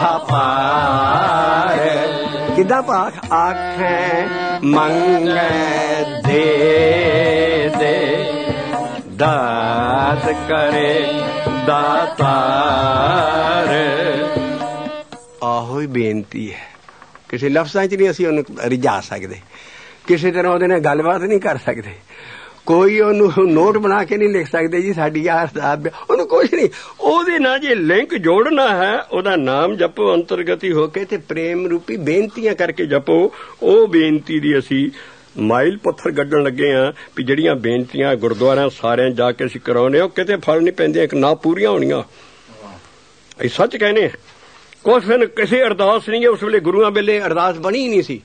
ਆਪਾਰ, ਕਿੱਦਾਂ ਭਾਖ? ਆਖੇ ਮੰਗੇ ਦੇ ਦੇ, ਦਾਤ ਕਰੇ ਦਾਤਾਰ। ਆਹੋ ਹੀ ਬੇਨਤੀ ਹੈ। ਕਿਸੇ ਲਫ਼ਜ਼ਾਂ 'ਚ ਨਹੀਂ ਅਸੀਂ ਉਹਨੂੰ ਰਿਝਾ ਸਕਦੇ, ਕਿਸੇ ਤਰ੍ਹਾਂ ਉਹਦੇ ਨਾਲ ਗੱਲਬਾਤ ਨਹੀਂ ਕਰ ਸਕਦੇ, ਕੋਈ ਉਹਨੂੰ ਨੋਟ ਬਣਾ ਕੇ ਨਹੀਂ ਲਿਖ ਸਕਦੇ ਜੀ ਸਾਡੀ ਆਹ ਅਰਦਾਸ। ਉਹਨੂੰ ਕੁਛ ਨਹੀਂ, ਉਹਦੇ ਨਾਲ ਜੇ ਲਿੰਕ ਜੋੜਨਾ ਹੈ ਉਹਦਾ ਨਾਮ ਜਪੋ ਅੰਤਰਗਤੀ ਹੋ ਕੇ, ਤੇ ਪ੍ਰੇਮ ਰੂਪੀ ਬੇਨਤੀਆਂ ਕਰਕੇ ਜਪੋ। ਉਹ ਬੇਨਤੀ ਦੀ ਅਸੀਂ ਮਾਈਲ ਪੱਥਰ ਗੱਡਣ ਲੱਗੇ ਹਾਂ ਵੀ ਜਿਹੜੀਆਂ ਬੇਨਤੀਆਂ ਗੁਰਦੁਆਰਿਆਂ ਸਾਰਿਆਂ ਜਾ ਕੇ ਅਸੀਂ ਕਰਾਉਂਦੇ ਹਾਂ, ਉਹ ਕਿਤੇ ਫਲ ਨਹੀਂ ਪੈਂਦੀਆਂ, ਇੱਕ ਨਾ ਪੂਰੀਆਂ ਹੋਣੀਆਂ। ਅਸੀਂ ਸੱਚ ਕਹਿੰਦੇ ਹਾਂ। ਕੁਛ ਦਿਨ ਕਿਸੇ ਅਰਦਾਸ ਨਹੀਂ ਹੈ, ਉਸ ਵੇਲੇ ਗੁਰੂਆਂ ਵੇਲੇ ਅਰਦਾਸ ਬਣੀ ਨਹੀਂ ਸੀ।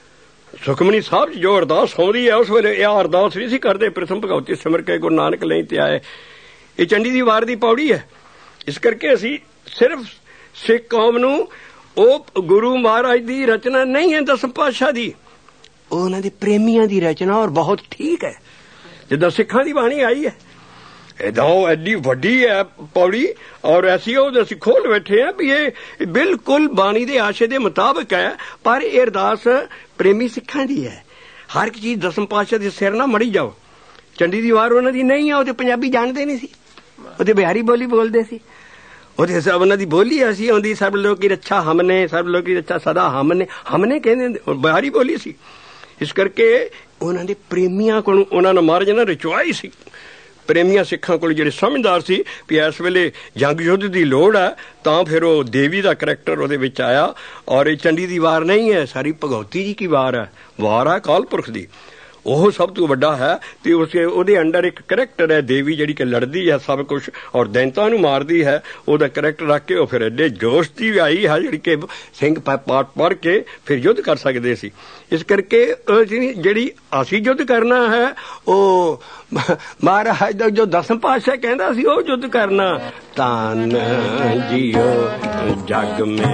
ਸੁਖਮਨੀ ਸਾਹਿਬ ਜੋ ਅਰਦਾਸ ਆਉਂਦੀ ਹੈ ਉਸ ਵੇਲੇ ਇਹ ਅਰਦਾਸ ਨਹੀਂ ਸੀ ਕਰਦੇ, ਪ੍ਰਥਮ ਭਗਵਤੀ ਸਿਮਰ ਕੇ ਗੁਰੂ ਨਾਨਕ ਲਈ ਤੇ ਆਏ। ਇਹ ਚੰਡੀ ਦੀ ਵਾਰ ਦੀ ਪੌੜੀ ਹੈ। ਇਸ ਕਰਕੇ ਅਸੀਂ ਸਿਰਫ ਸਿੱਖ ਕੌਮ ਨੂੰ, ਉਹ ਗੁਰੂ ਮਹਾਰਾਜ ਦੀ ਰਚਨਾ ਨਹੀਂ ਹੈ ਦਸਮ ਪਾਤਸ਼ਾਹ ਦੀ, ਉਹ ਉਹਨਾਂ ਦੇ ਪ੍ਰੇਮੀਆਂ ਦੀ ਰਚਨਾ, ਔਰ ਬਹੁਤ ਠੀਕ ਹੈ। ਜਿੱਦਾਂ ਸਿੱਖਾਂ ਦੀ ਬਾਣੀ ਆਈ ਹੈ ਏਦਾਂ ਉਹ ਐਡੀ ਵੱਡੀ ਹੈ ਪੌੜੀ, ਔਰ ਐਸੀ ਉਹ ਅਸੀਂ ਖੋਲ ਬੈਠੇ ਹਾਂ ਵੀ ਇਹ ਬਿਲਕੁਲ ਬਾਣੀ ਦੇ ਆਸ਼ੇ ਦੇ ਮੁਤਾਬਕ ਹੈ। ਪਰ ਇਹ ਅਰਦਾਸ ਪ੍ਰੇਮੀ ਸਿੱਖਾਂ ਦੀ ਹੈ। ਹਰ ਇੱਕ ਚੀਜ਼ ਦਸਮ ਪਾਤਸ਼ਾਹ ਦੇ ਸਿਰ ਨਾ ਮੜੀ ਜਾਓ। ਚੰਡੀ ਦੀ ਵਾਰ ਉਹਨਾਂ ਦੀ ਨਹੀਂ ਆ, ਉਹ ਤੇ ਪੰਜਾਬੀ ਜਾਣਦੇ ਨਹੀਂ ਸੀ, ਉਹ ਤੇ ਬਿਹਾਰੀ ਬੋਲੀ ਬੋਲਦੇ ਸੀ। ਉਹਦੇ ਸਭ ਉਹਨਾਂ ਦੀ ਬੋਲੀ ਐਸੀ ਆਉਂਦੀ, ਸਭ ਲੋਕ ਕੀ ਰੱਛਾ ਹਮਨੇ, ਸਭ ਲੋਕ ਕੀ ਰੱਛਾ ਸਦਾ ਹਮਨੇ, ਹਮਨੇ ਕਹਿੰਦੇ ਬਿਹਾਰੀ ਬੋਲੀ ਸੀ। ਇਸ ਕਰਕੇ ਉਹਨਾਂ ਦੇ ਪ੍ਰੇਮੀਆਂ ਕੋਲੋਂ ਉਹਨਾਂ ਨੇ ਮਹਾਰਾਜ ਨੇ ਰਚਵਾਈ ਸੀ। ਪ੍ਰੇਮੀਆਂ ਸਿੱਖਾਂ ਕੋਲ ਜਿਹੜੇ ਸਮਝਦਾਰ ਸੀ ਵੀ ਇਸ ਵੇਲੇ ਜੰਗ ਯੁੱਧ ਦੀ ਲੋੜ ਹੈ, ਤਾਂ ਫਿਰ ਉਹ ਦੇਵੀ ਦਾ ਕਰੈਕਟਰ ਉਹਦੇ ਵਿੱਚ ਆਇਆ। ਔਰ ਇਹ ਚੰਡੀ ਦੀ ਵਾਰ ਨਹੀਂ ਹੈ, ਸਾਰੀ ਭਗਵਤੀ ਜੀ ਕੀ ਵਾਰ ਹੈ, ਵਾਰ ਹੈ ਅਕਾਲ ਪੁਰਖ ਦੀ। ਉਹ ਸਭ ਤੋਂ ਵੱਡਾ ਹੈ ਤੇ ਉਸ ਉਹਦੇ ਅੰਡਰ ਇੱਕ ਕਰੈਕਟਰ ਹੈ ਦੇਵੀ ਜਿਹੜੀ ਕਿ ਲੜਦੀ ਹੈ ਸਭ ਕੁਛ ਔਰ ਦੈਂਤਾਂ ਨੂੰ ਮਾਰਦੀ ਹੈ। ਉਹਦਾ ਕਰੈਕਟਰ ਰੱਖ ਕੇ ਉਹ ਫਿਰ ਐਡੇ ਜੋਸ਼ ਦੀ ਆਈ ਹੈ ਜਿਹੜੀ ਕਿ ਸਿੰਘ ਪਾਠ ਪੜ੍ਹ ਕੇ ਫਿਰ ਯੁੱਧ ਕਰ ਸਕਦੇ ਸੀ। ਇਸ ਕਰਕੇ ਜਿਹੜੀ ਅਸੀਂ ਯੁੱਧ ਕਰਨਾ ਹੈ ਉਹ ਮਹਾਰਾਜ ਦਾ ਜੋ ਦਸਮ ਪਾਤਸ਼ਾਹ ਕਹਿੰਦਾ ਸੀ ਉਹ ਯੁੱਧ ਕਰਨਾ। ਧੰਨ ਜੀਓ ਜਗ ਮੈਂ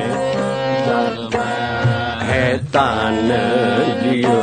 ਹੈ, ਧੰਨ ਜੀਓ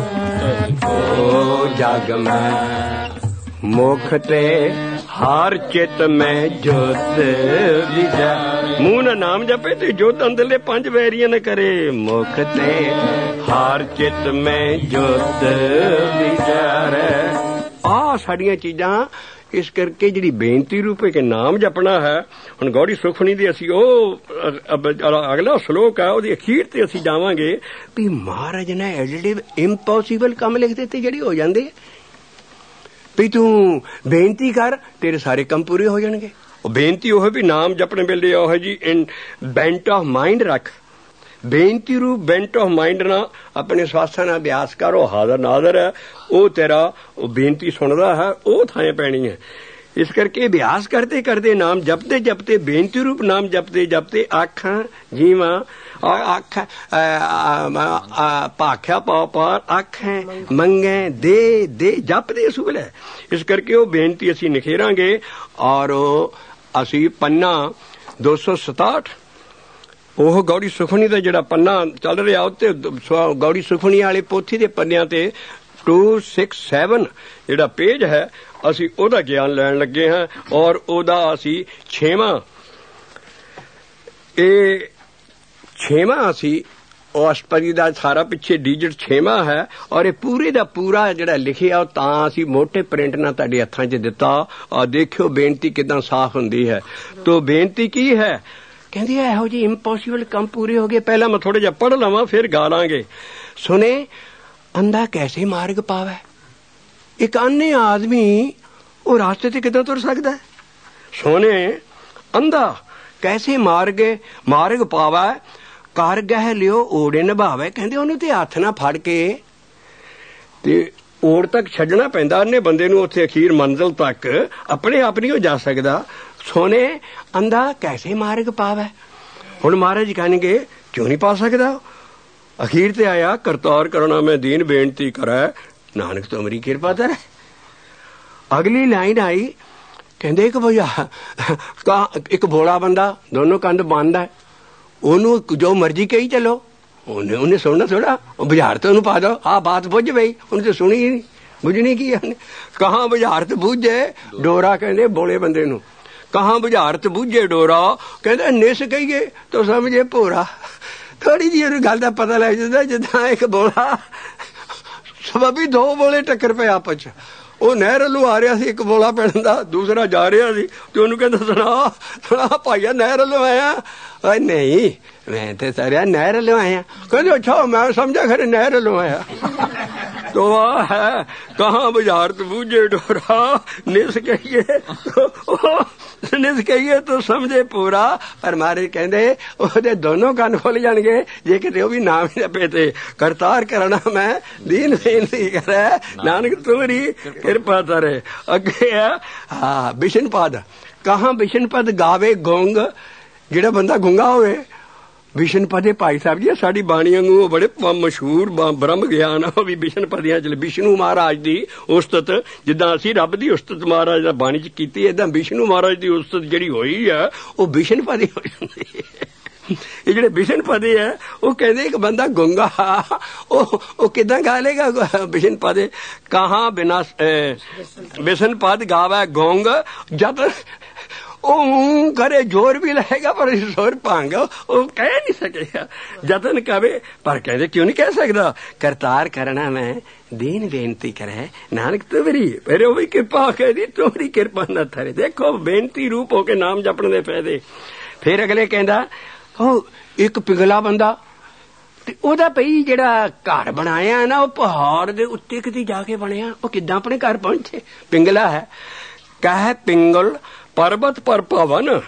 ਓ ਜਗ ਮੈਂ ਮੁਖ ਤੇ ਹਰ ਚਿਤ ਮੈਂ ਜੋਤ ਵਿਜੈ। ਮੂੰਹ ਨਾਲ ਨਾਮ ਜਪੇ ਤੇ ਜੋਤ ਅੰਦਰਲੇ ਪੰਜ ਵੈਰੀਆਂ ਨੇ ਕਰੇ। ਮੁਖ ਤੇ ਹਰ ਚਿਤ ਮੈਂ ਜੋਤ ਵਿਚਾਰੈ। ਆਹ ਸਾਡੀਆਂ ਚੀਜ਼ਾਂ। ਇਸ ਕਰਕੇ ਜਿਹੜੀ ਬੇਨਤੀ ਰੂਪੇ ਕੇ ਨਾਮ ਜਪਣਾ ਹੈ। ਹੁਣ ਗੌੜੀ ਸੁਖਮਨੀ ਦੀ ਅਸੀਂ ਉਹ ਅਗਲਾ ਸ਼ਲੋਕ ਹੈ ਉਹਦੀ ਅਖੀਰ ਤੇ ਅਸੀਂ ਜਾਵਾਂਗੇ ਵੀ ਮਹਾਰਾਜ ਨੇ ਐਡੇ ਇੰਪੋਸੀਬਲ ਕੰਮ ਲਿਖ ਦਿੱਤੇ ਜਿਹੜੇ ਹੋ ਜਾਂਦੇ ਵੀ ਤੂੰ ਬੇਨਤੀ ਕਰ ਤੇਰੇ ਸਾਰੇ ਕੰਮ ਪੂਰੇ ਹੋ ਜਾਣਗੇ। ਉਹ ਬੇਨਤੀ ਉਹ ਵੀ ਨਾਮ ਜਪਣੇ ਵੇਲੇ ਉਹ ਜੀ ਇਨ ਬੈਂਟ ਆਫ ਮਾਈਂਡ ਰੱਖ। ਬੇਨਤੀ ਰੂਪ ਬੈਂਟ ਆਫ ਮਾਈਂਡ ਨਾਲ ਆਪਣੇ ਸਵਾਸਾਂ ਨਾਲ ਅਭਿਆਸ ਕਰ। ਉਹ ਹਾਜ਼ਰ ਨਾਜ਼ਰ ਹੈ, ਉਹ ਤੇਰਾ ਉਹ ਬੇਨਤੀ ਸੁਣਦਾ ਹੈ, ਉਹ ਥਾਂ ਪੈਣੀ ਹੈ। ਇਸ ਕਰਕੇ ਅਭਿਆਸ ਕਰਦੇ ਕਰਦੇ ਨਾਮ ਜਪਦੇ ਜਪਦੇ ਬੇਨਤੀ ਰੂਪ ਨਾਮ ਜਪਦੇ ਜਪਦੇ ਆਖਾਂ ਜੀਵਾਂ ਆਖ ਭਾਖਿਆ ਪਾ ਪਾਰ ਆਖੇ ਮੰਗੇ ਦੇ ਦੇ ਜਪਦੇ ਸੁਲ ਹੈ। ਇਸ ਕਰਕੇ ਉਹ ਬੇਨਤੀ ਅਸੀਂ ਨਿਖੇਰਾਂਗੇ। ਔਰ ਅਸੀਂ ਪੰਨਾ ਦੋ ਸੌ ਸਤਾਹਠ ਉਹ ਗੌੜੀ ਸੁਖਮਨੀ ਦਾ ਜਿਹੜਾ ਪੰਨਾ ਚੱਲ ਰਿਹਾ ਉੱਤੇ ਗੌੜੀ ਸੁਖਮਨੀ ਵਾਲੇ ਪੋਥੀ ਦੇ ਪੰਨਿਆਂ ਤੇ ਟੂ ਸਿਕਸ ਸੈਵਨ ਜਿਹੜਾ ਪੇਜ ਹੈ ਅਸੀਂ ਉਹਦਾ ਗਿਆਨ ਲੈਣ ਲੱਗੇ ਹਾਂ। ਔਰ ਉਹਦਾ ਅਸੀਂ ਛੇਵਾਂ ਇਹ ਛੇਵਾਂ ਅਸੀਂ ਉਹ ਅਸ਼ਪਰੀ ਦਾ ਸਾਰਾ ਪਿੱਛੇ ਡੀਜਿਟ ਛੇਵਾਂ ਹੈ। ਔਰ ਇਹ ਪੂਰੇ ਦਾ ਪੂਰਾ ਜਿਹੜਾ ਲਿਖਿਆ ਉਹ ਤਾਂ ਅਸੀਂ ਮੋਟੇ ਪ੍ਰਿੰਟ ਨਾਲ ਤੁਹਾਡੇ ਹੱਥਾਂ 'ਚ ਦਿੱਤਾ। ਔਰ ਦੇਖਿਓ ਬੇਨਤੀ ਕਿੱਦਾਂ ਸਾਫ਼ ਹੁੰਦੀ ਹੈ। ਤੋ ਬੇਨਤੀ ਕੀ ਹੈ? ਕਹਿੰਦੀ ਇਹੋ ਜਿਹੀ ਇੰਪੋਸੀਬਲ ਕੰਮ ਪੂਰੇ ਹੋ ਗਏ। ਪਹਿਲਾਂ ਮੈਂ ਥੋੜਾ ਜਿਹਾ ਪੜ੍ਹ ਲਵਾਂ ਫਿਰ ਗਾ ਲਾਂਗੇ। ਸੁਣੇ ਅੰਧਾ ਕੈਸੇ ਮਾਰਗ ਪਾਵੇ। ਇੱਕ ਅੰਨੇ ਆਦਮੀ ਉਹ ਰਾਸਤੇ ਤੇ ਕਿੱਦਾਂ ਤੁਰ ਸਕਦਾ? ਸੋਨੇ ਅੰਧਾ ਕੈਸੇ ਮਾਰਗ ਮਾਰਗ ਪਾਵੇ ਕਰ ਗਹਿ ਲਿਓ ਓੜੇ ਨਿਭਾਵੇ। ਕਹਿੰਦੇ ਉਹਨੂੰ ਤੇ ਹੱਥ ਨਾਲ ਫੜ ਕੇ ਤੇ ਓੜ ਤੱਕ ਛੱਡਣਾ ਪੈਂਦਾ ਉਹਨੇ ਬੰਦੇ ਨੂੰ ਉੱਥੇ ਅਖੀਰ ਮੰਜ਼ਿਲ ਤੱਕ। ਆਪਣੇ ਆਪ ਨਹੀਂ ਉਹ ਜਾ ਸਕਦਾ। ਸੋਨੇ ਅੰਧਾ ਕੈਸੇ ਮਾਰਗ ਪਾਵੇ। ਹੁਣ ਮਹਾਰਾਜ ਕਹਿਣਗੇ ਕਿਉਂ ਨਹੀਂ ਪਾ ਸਕਦਾ? ਅਖੀਰ ਤੇ ਆਇਆ ਕਰਤਾਰ ਕਰਨਾ ਮੈਂ ਦੀਨ ਬੇਨਤੀ ਕਰੈ ਨਾਨਕ ਤੁਮਰੀ ਕਿਰਪਾ ਧਰੈ। ਅਗਲੀ ਲਾਈਨ ਆਈ, ਕਹਿੰਦੇ ਇੱਕ ਬੁਝਾਰ, ਇੱਕ ਭੋਲਾ ਬੰਦਾ, ਦੋਨੋਂ ਕੰਧ ਬੰਦ ਹੈ, ਉਹਨੂੰ ਜੋ ਮਰਜ਼ੀ ਕਹੀ ਚਲੋ, ਉਹਨੇ ਉਹਨੇ ਸੁਣਨਾ ਥੋੜਾ, ਉਹ ਬੁਝਾਰਤ ਉਹਨੂੰ ਪਾ ਦੋ, ਆਹ ਬਾਤ ਬੁੱਝ ਪਈ, ਉਹਨੇ ਤਾਂ ਸੁਣੀ ਹੀ ਨਹੀਂ, ਬੁੱਝਣੀ ਕੀ ਉਹਨੇ। ਕਹਾਂ ਬੁਝਾਰਤ ਬੁੱਝੇ ਡੋਰਾ, ਕਹਿੰਦੇ ਬੋਲੇ ਬੰਦੇ ਨੂੰ, ਕਹਾਂ ਬੁਝਾਰਤ ਬੁੱਝੇ ਡੋਰਾ, ਕਹਿੰਦੇ ਨਿਸ ਕਹੀਏ ਤਾਂ ਸਮਝੇ ਭੋਰਾ। ਥੋੜੀ ਜਿਹੀ ਉਹਨੂੰ ਗੱਲ ਦਾ ਪਤਾ ਲੱਗ ਜਾਂਦਾ, ਜਿੱਦਾਂ ਇੱਕ ਬੋਲਾ ਸਬਬੀ ਦੋ ਬੋਲੇ ਟੱਕਰ ਪਏ ਆਪਸ ਚ। ਉਹ ਨਹਿਰ ਵੱਲੋਂ ਆ ਰਿਹਾ ਸੀ ਇੱਕ ਬੋਲਾ ਪਿੰਡ ਦਾ, ਦੂਸਰਾ ਜਾ ਰਿਹਾ ਸੀ, ਤੇ ਉਹਨੂੰ ਕਹਿੰਦਾ ਸੁਣਾ ਸੁਣਾ ਭਾਈਆ ਨਹਿਰ ਵੱਲੋਂ ਆਇਆ। ਓਏ ਨਹੀਂ, ਮੈਂ ਤੇ ਸਾਰਿਆ ਨਹਿਰ ਵੱਲੋਂ ਆਇਆ। ਕਹਿੰਦੇ ਅੱਛਾ, ਮੈਂ ਸਮਝਿਆ ਖਰੇ ਨਹਿਰ ਵੱਲੋਂ ਆਇਆ। तो है कहाँ बुझारत बूझे डोरा, निस कहिए निस कहिए तो समझे पूरा। पर महाराज कहते ਉਹਦੇ ਦੋਨੋਂ ਕੰਨ ਖੁੱਲ ਜਾਣਗੇ ਜੇ ਕਿਤੇ ਉਹ ਵੀ ਨਾਮ ਹੀ ਜਪੇ ਤੇ। ਕਰਤਾਰ ਕਰਨਾ ਮੈਂ ਦੀਨ ਬੇਨਤੀ ਕਰੇ, ਨਾਨਕ ਤੁਮਰੀ ਕਿਰਪਾ ਧਰੇ। ਅੱਗੇ ਹੈ ਹਾਂ ਬਿਸ਼ਨ ਪਦ, ਕਹਾਂ ਬਿਸ਼ਨ ਪਦ ਗਾਵੇ ਗੁੰਗ, ਜਿਹੜਾ ਬੰਦਾ ਗੁੰਗਾ ਹੋਵੇ। ਬਿਸ਼ਨ ਪਦੇ ਭਾਈ ਸਾਹਿਬ ਜੀ ਸਾਡੀ ਬਾਣੀ ਵਾਂਗੂ ਬੜੇ ਮਸ਼ਹੂਰ ਬ੍ਰਹਮ ਗਿਆਨ ਆ, ਉਹ ਵੀ ਬਿਸ਼ਨ ਪਦੀਆਂ ਚ। ਵਿਸ਼ਨੂੰ ਮਹਾਰਾਜ ਦੀ ਉਸਤਤ, ਜਿੱਦਾਂ ਅਸੀਂ ਰੱਬ ਦੀ ਉਸਤਤ ਮਹਾਰਾਜ ਦਾ ਬਾਣੀ ਚ ਕੀਤੀ, ਏਦਾਂ ਵਿਸ਼ਨੂੰ ਮਹਾਰਾਜ ਦੀ ਉਸਤਤ ਜਿਹੜੀ ਹੋਈ ਆ ਉਹ ਬਿਸ਼ਨ ਪਦੇ ਹੋ ਜਾਂਦੀ ਹੈ। ਇਹ ਜਿਹੜੇ ਬਿਸ਼ਨ ਪਦੇ ਹੈ, ਉਹ ਕਹਿੰਦੇ ਇੱਕ ਬੰਦਾ ਗੁੰਗਾ ਉਹ ਉਹ ਕਿੱਦਾਂ ਗਾ ਲੇਗਾ ਬਿਸ਼ਨ ਪਦੇ। ਕਹਾਂ ਬਿਨਾ ਬਿਸ਼ਨ ਪਦ ਗਾਵੇ ਗੁੰਗ, ਜਦ ਉਹ ਕਰੇ ਜ਼ੋਰ ਵੀ ਲਏਗਾ ਪਰ ਜ਼ੋਰ ਭੰਗ ਉਹ ਕਹਿ ਨਹੀਂ ਸਕੇਗਾ। ਜਤਨ ਕਵੇ ਪਰ ਕਹਿੰਦੇ ਕਿਉਂ ਨਹੀਂ ਕਹਿ ਸਕਦਾ। ਕਰਤਾਰ ਕਰਨਾ ਮੈਂ ਦੀਨ ਬੇਨਤੀ ਕਰੇ, ਨਾਨਕ ਤੁਮਰੀ ਫਿਰ ਉਹ ਵੀ ਕਿਰਪਾ ਕਹਦੀ, ਤੁਮਰੀ ਕਿਰਪਾ ਨਾ ਥਰੇ। ਦੇਖੋ ਬੇਨਤੀ ਰੂਪ ਹੋ ਕੇ ਨਾਮ ਜਪਣ ਦੇ ਫਾਇਦੇ। ਫਿਰ ਅਗਲੇ ਕਹਿੰਦਾ ਉਹ ਇੱਕ ਪਿਘਲਾ ਬੰਦਾ, ਤੇ ਉਹਦਾ ਪਈ ਜਿਹੜਾ ਘਰ ਬਣਾਇਆ ਨਾ ਉਹ ਪਹਾੜ ਦੇ ਉੱਤੇ ਕਿਤੇ ਜਾ ਕੇ ਬਣਿਆ। ਉਹ ਕਿੱਦਾਂ ਆਪਣੇ ਘਰ ਪਹੁੰਚੇ? ਪਿੰਗਲਾ ਹੈ। ਕਹੇ ਪਿੰਗਲ ਪਰਬਤ ਪਰ ਭਵਨ,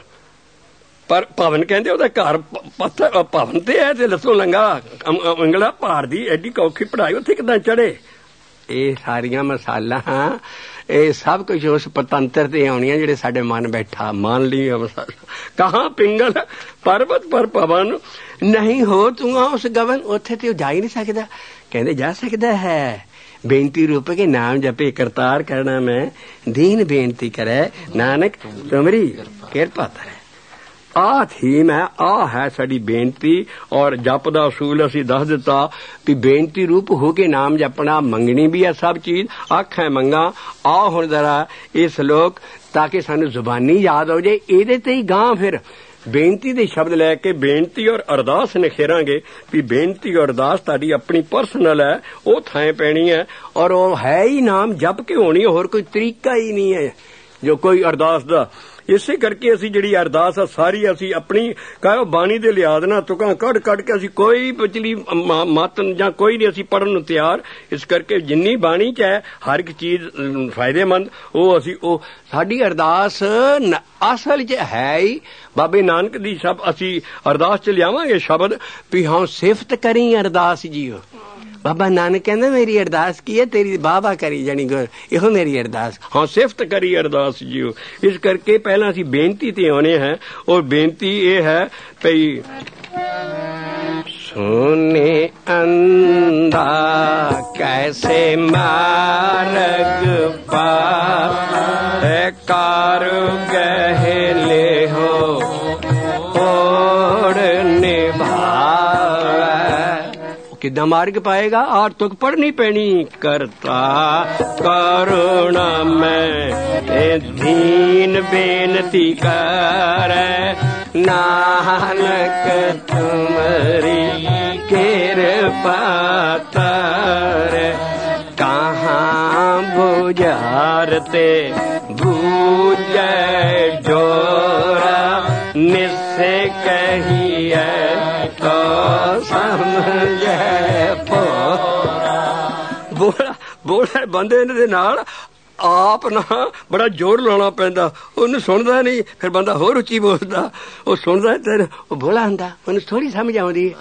ਪਰ ਭਵਨ ਕਹਿੰਦੇ ਉਹਦਾ ਘਰ ਪੱਥਰ ਭਵਨ ਤੇ ਹੈ ਤੇ ਲੱਸੋਂ ਲੰਗਾ ਇੰਗਲਾ ਪਹਾੜ ਦੀ ਐਡੀ ਔਖੀ ਪੜਾਈ, ਉੱਥੇ ਕਿੱਦਾਂ ਚੜੇ? ਇਹ ਸਾਰੀਆਂ ਮਸਾਲਾ ਇਹ ਸਭ ਕੁਝ ਉਸ ਪਤੰਤਰ ਤੇ ਆਉਣੀਆਂ ਜਿਹੜੇ ਸਾਡੇ ਮਨ ਬੈਠਾ ਮੰਨ ਲਈ ਮਸਾਲਾ। ਕਹਾਂ ਪਿੰਗਲ ਪਰਬਤ ਪਰ ਭਵਨ ਨਹੀਂ ਹੋ ਤੂੰ ਉਸ ਗਵਨ, ਉੱਥੇ ਤੇ ਉਹ ਜਾ ਹੀ ਨਹੀਂ ਸਕਦਾ। ਕਹਿੰਦੇ ਜਾ ਸਕਦਾ ਹੈ। ਬੇਨਤੀ ਰੂਪ ਕੇ ਨਾਮ ਜਪੇ, ਕਰਤਾਰ ਕਰਨਾ ਮੈਂ ਦੀਨ ਬੇਨਤੀ ਕਰੇ, ਨਾਨਕ ਤੁਮਰੀ ਕਿਰਪਾ ਧਰੇ। ਆਹ ਥੀਮ ਹੈ, ਆਹ ਹੈ ਸਾਡੀ ਬੇਨਤੀ। ਔਰ ਜਪ ਦਾ ਅਸੂਲ ਅਸੀਂ ਦੱਸ ਦਿੱਤਾ ਵੀ ਬੇਨਤੀ ਰੂਪ ਹੋ ਕੇ ਨਾਮ ਜਪਣਾ, ਮੰਗਣੀ ਵੀ ਹੈ ਸਭ ਚੀਜ਼, ਆਖੇ ਮੰਗਾ। ਆਹ ਹੁਣ ਜ਼ਰਾ ਇਹ ਸਲੋਕ ਤਾਂ ਕਿ ਸਾਨੂੰ ਜ਼ੁਬਾਨੀ ਯਾਦ ਹੋ ਜਾਏ, ਇਹਦੇ ਤੇ ਹੀ ਗਾਂ ਫਿਰ ਬੇਨਤੀ ਦੇ ਸ਼ਬਦ ਲੈ ਕੇ ਬੇਨਤੀ ਔਰ ਅਰਦਾਸ ਨਿਖੇਰਾਂਗੇ ਵੀ ਬੇਨਤੀ ਔਰ ਅਰਦਾਸ ਤੁਹਾਡੀ ਆਪਣੀ ਪਰਸਨਲ ਹੈ, ਉਹ ਥਾਂ ਪੈਣੀ ਹੈ। ਔਰ ਉਹ ਹੈ ਹੀ ਨਾਮ ਜਪ ਕੇ ਹੋਣੀ, ਹੋਰ ਕੋਈ ਤਰੀਕਾ ਹੀ ਨਹੀਂ ਹੈ ਜੋ ਕੋਈ ਅਰਦਾਸ ਦਾ। ਇਸੇ ਕਰਕੇ ਅਸੀਂ ਜਿਹੜੀ ਅਰਦਾਸ ਆ ਸਾਰੀ ਅਸੀਂ ਆਪਣੀ ਕਹੋ ਬਾਣੀ ਦੇ ਲਿਹਾਜ਼ ਨਾਲ ਤੁਕਾਂ ਕੱਢ ਕੱਢ ਕੇ ਅਸੀਂ ਕੋਈ ਪਿਛਲੀ ਮਾਤਨ ਜਾਂ ਕੋਈ ਨਹੀਂ ਅਸੀਂ ਪੜ੍ਹਨ ਨੂੰ ਤਿਆਰ। ਇਸ ਕਰਕੇ ਜਿੰਨੀ ਬਾਣੀ ਚ ਹੈ ਹਰ ਇੱਕ ਚੀਜ਼ ਫਾਇਦੇਮੰਦ, ਉਹ ਅਸੀਂ ਉਹ ਸਾਡੀ ਅਰਦਾਸ ਅਸਲ ਚ ਹੈ ਹੀ ਬਾਬੇ ਨਾਨਕ ਦੀ। ਸਭ ਅਸੀਂ ਅਰਦਾਸ ਚ ਲਿਆਵਾਂਗੇ ਸ਼ਬਦ ਵੀ ਹਾਂ ਸਿਫਤ ਕਰੀ ਅਰਦਾਸ ਜੀਓ। ਬਾਬਾ ਨਾਨਕ ਕਹਿੰਦਾ ਮੇਰੀ ਅਰਦਾਸ ਕੀ ਹੈ, ਤੇਰੀ ਬਾਬਾ ਕਰੀ ਜਾਣੀ ਗੁਰ, ਇਹੋ ਮੇਰੀ ਅਰਦਾਸ। ਹਾਂ ਸਿਫਤ ਕਰੀ ਅਰਦਾਸ ਜੀਓ। ਇਸ ਕਰਕੇ ਪਹਿਲਾਂ ਅਸੀਂ ਬੇਨਤੀ ਤੇ ਆਉਣੇ ਹੈ। ਔਰ ਬੇਨਤੀ ਇਹ ਹੈ ਭਈ ਸੋਨੇ ਅੰਦਾ ਕੈਸੇ ਮਾਰਗ ਪਾਏ, ਕਾਰ ਗਹਿ ਲੈ ਹੋ ਓੜ ਨਿਭਾਵੇ। ਕਿੱਦਾਂ ਮਾਰਗ ਪਾਏਗਾ? ਆਰ ਤੁਕ ਪੜਨੀ ਪੈਣੀ। ਕਰਤਾ ਕਰੁਣਾ ਮੈਂ ਦੀਨ ਬੇਨਤੀ ਕਰੇ, ਨਾਨਕ ਤੁਮਰੀ ਕਿਰਪਾ ਧਰੇ। ਕਹਾਂ ਬੁਝਾਰਤੇ ਬੂਝੈ ਡੋਰਾ, ਨਿਸੇ ਕਹੀਏ ਤੋ ਸਮਝੇ ਭੋਰਾ। ਬੋਲਾ ਬੋਲਾ ਬੰਦੇ ਦੇ ਨਾਲ ਆਪ ਨਾ ਬੜਾ ਜ਼ੋਰ ਲਾਉਣਾ ਪੈਂਦਾ, ਉਹਨੂੰ ਸੁਣਦਾ ਨਹੀਂ, ਫਿਰ ਬੰਦਾ ਹੋਰ ਉੱਚੀ ਬੋਲਦਾ, ਉਹ ਸੁਣਦਾ ਤੇ ਉਹ ਬੋਲਾ ਹੁੰਦਾ, ਉਹਨੂੰ ਥੋੜੀ ਸਮਝ ਆਉਂਦੀ।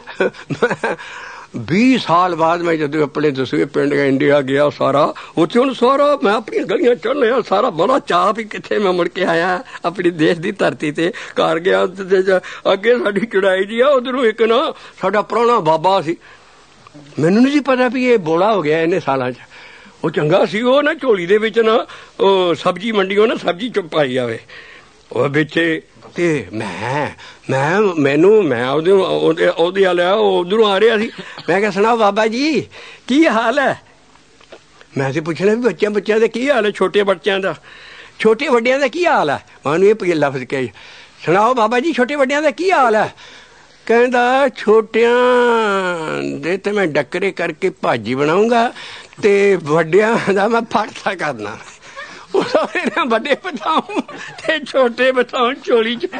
ਵੀਹ ਸਾਲ ਬਾਅਦ ਮੈਂ ਜਦੋਂ ਆਪਣੇ ਦਸਵੇਂ ਪਿੰਡ ਇੰਡੀਆ ਗਿਆ ਸਾਰਾ, ਉੱਥੇ ਹੁਣ ਸਾਰਾ ਮੈਂ ਆਪਣੀਆਂ ਗਲੀਆਂ ਚੜ੍ਹਨੇ ਸਾਰਾ ਬੜਾ ਚਾਹ ਵੀ ਕਿੱਥੇ ਮੈਂ ਮੁੜ ਕੇ ਆਇਆ ਆਪਣੀ ਦੇਸ਼ ਦੀ ਧਰਤੀ ਤੇ। ਘਰ ਗਿਆ ਅੱਗੇ ਸਾਡੀ ਚੜਾਈ ਜੀ ਆ, ਉਧਰੋਂ ਇੱਕ ਨਾ ਸਾਡਾ ਪੁਰਾਣਾ ਬਾਬਾ ਸੀ, ਮੈਨੂੰ ਨਹੀਂ ਸੀ ਪਤਾ ਵੀ ਇਹ ਬੋਲਾ ਹੋ ਗਿਆ ਇੰਨੇ ਸਾਲਾਂ ਚ। ਉਹ ਚੰਗਾ ਸੀ। ਉਹ ਨਾ ਝੋਲੀ ਦੇ ਵਿੱਚ ਨਾ ਉਹ ਸਬਜ਼ੀ ਮੰਡੀਓ ਨਾ ਸਬਜ਼ੀ ਚ ਪਾਈ ਜਾਵੇ ਉਹ ਵਿੱਚ। ਤੇ ਮੈਂ ਮੈਂ ਮੈਨੂੰ ਮੈਂ ਉਹਦੇ ਉਹਦੇ ਉਹਦੇ ਵਾਲਿਆ ਉਹ ਉਧਰੋਂ ਆ ਰਿਹਾ ਸੀ। ਮੈਂ ਕਿਹਾ ਸੁਣਾਓ ਬਾਬਾ ਜੀ ਕੀ ਹਾਲ ਹੈ। ਮੈਂ ਤੇ ਪੁੱਛਣਾ ਵੀ ਬੱਚਿਆਂ ਬੱਚਿਆਂ ਦਾ ਕੀ ਹਾਲ ਹੈ, ਛੋਟੇ ਬੱਚਿਆਂ ਦਾ, ਛੋਟੇ ਵੱਡਿਆਂ ਦਾ ਕੀ ਹਾਲ ਹੈ। ਮੈਨੂੰ ਇਹ ਲਫ਼ਜ਼ ਕਹੇ ਸੁਣਾਓ ਬਾਬਾ ਜੀ ਛੋਟੇ ਵੱਡਿਆਂ ਦਾ ਕੀ ਹਾਲ ਹੈ। ਕਹਿੰਦਾ ਛੋਟਿਆਂ ਦੇ ਤੇ ਮੈਂ ਡੱਕਰੇ ਕਰਕੇ ਭਾਜੀ ਬਣਾਉਂਗਾ ਤੇ ਵੱਡਿਆਂ ਦਾ ਮੈਂ ਫੜਤਾ ਕਰਨਾ। ਵੱਡੇ ਬਤਾਉ ਤੇ ਛੋਟੇ ਬਤਾਉ ਝੋਲੀ ਚ।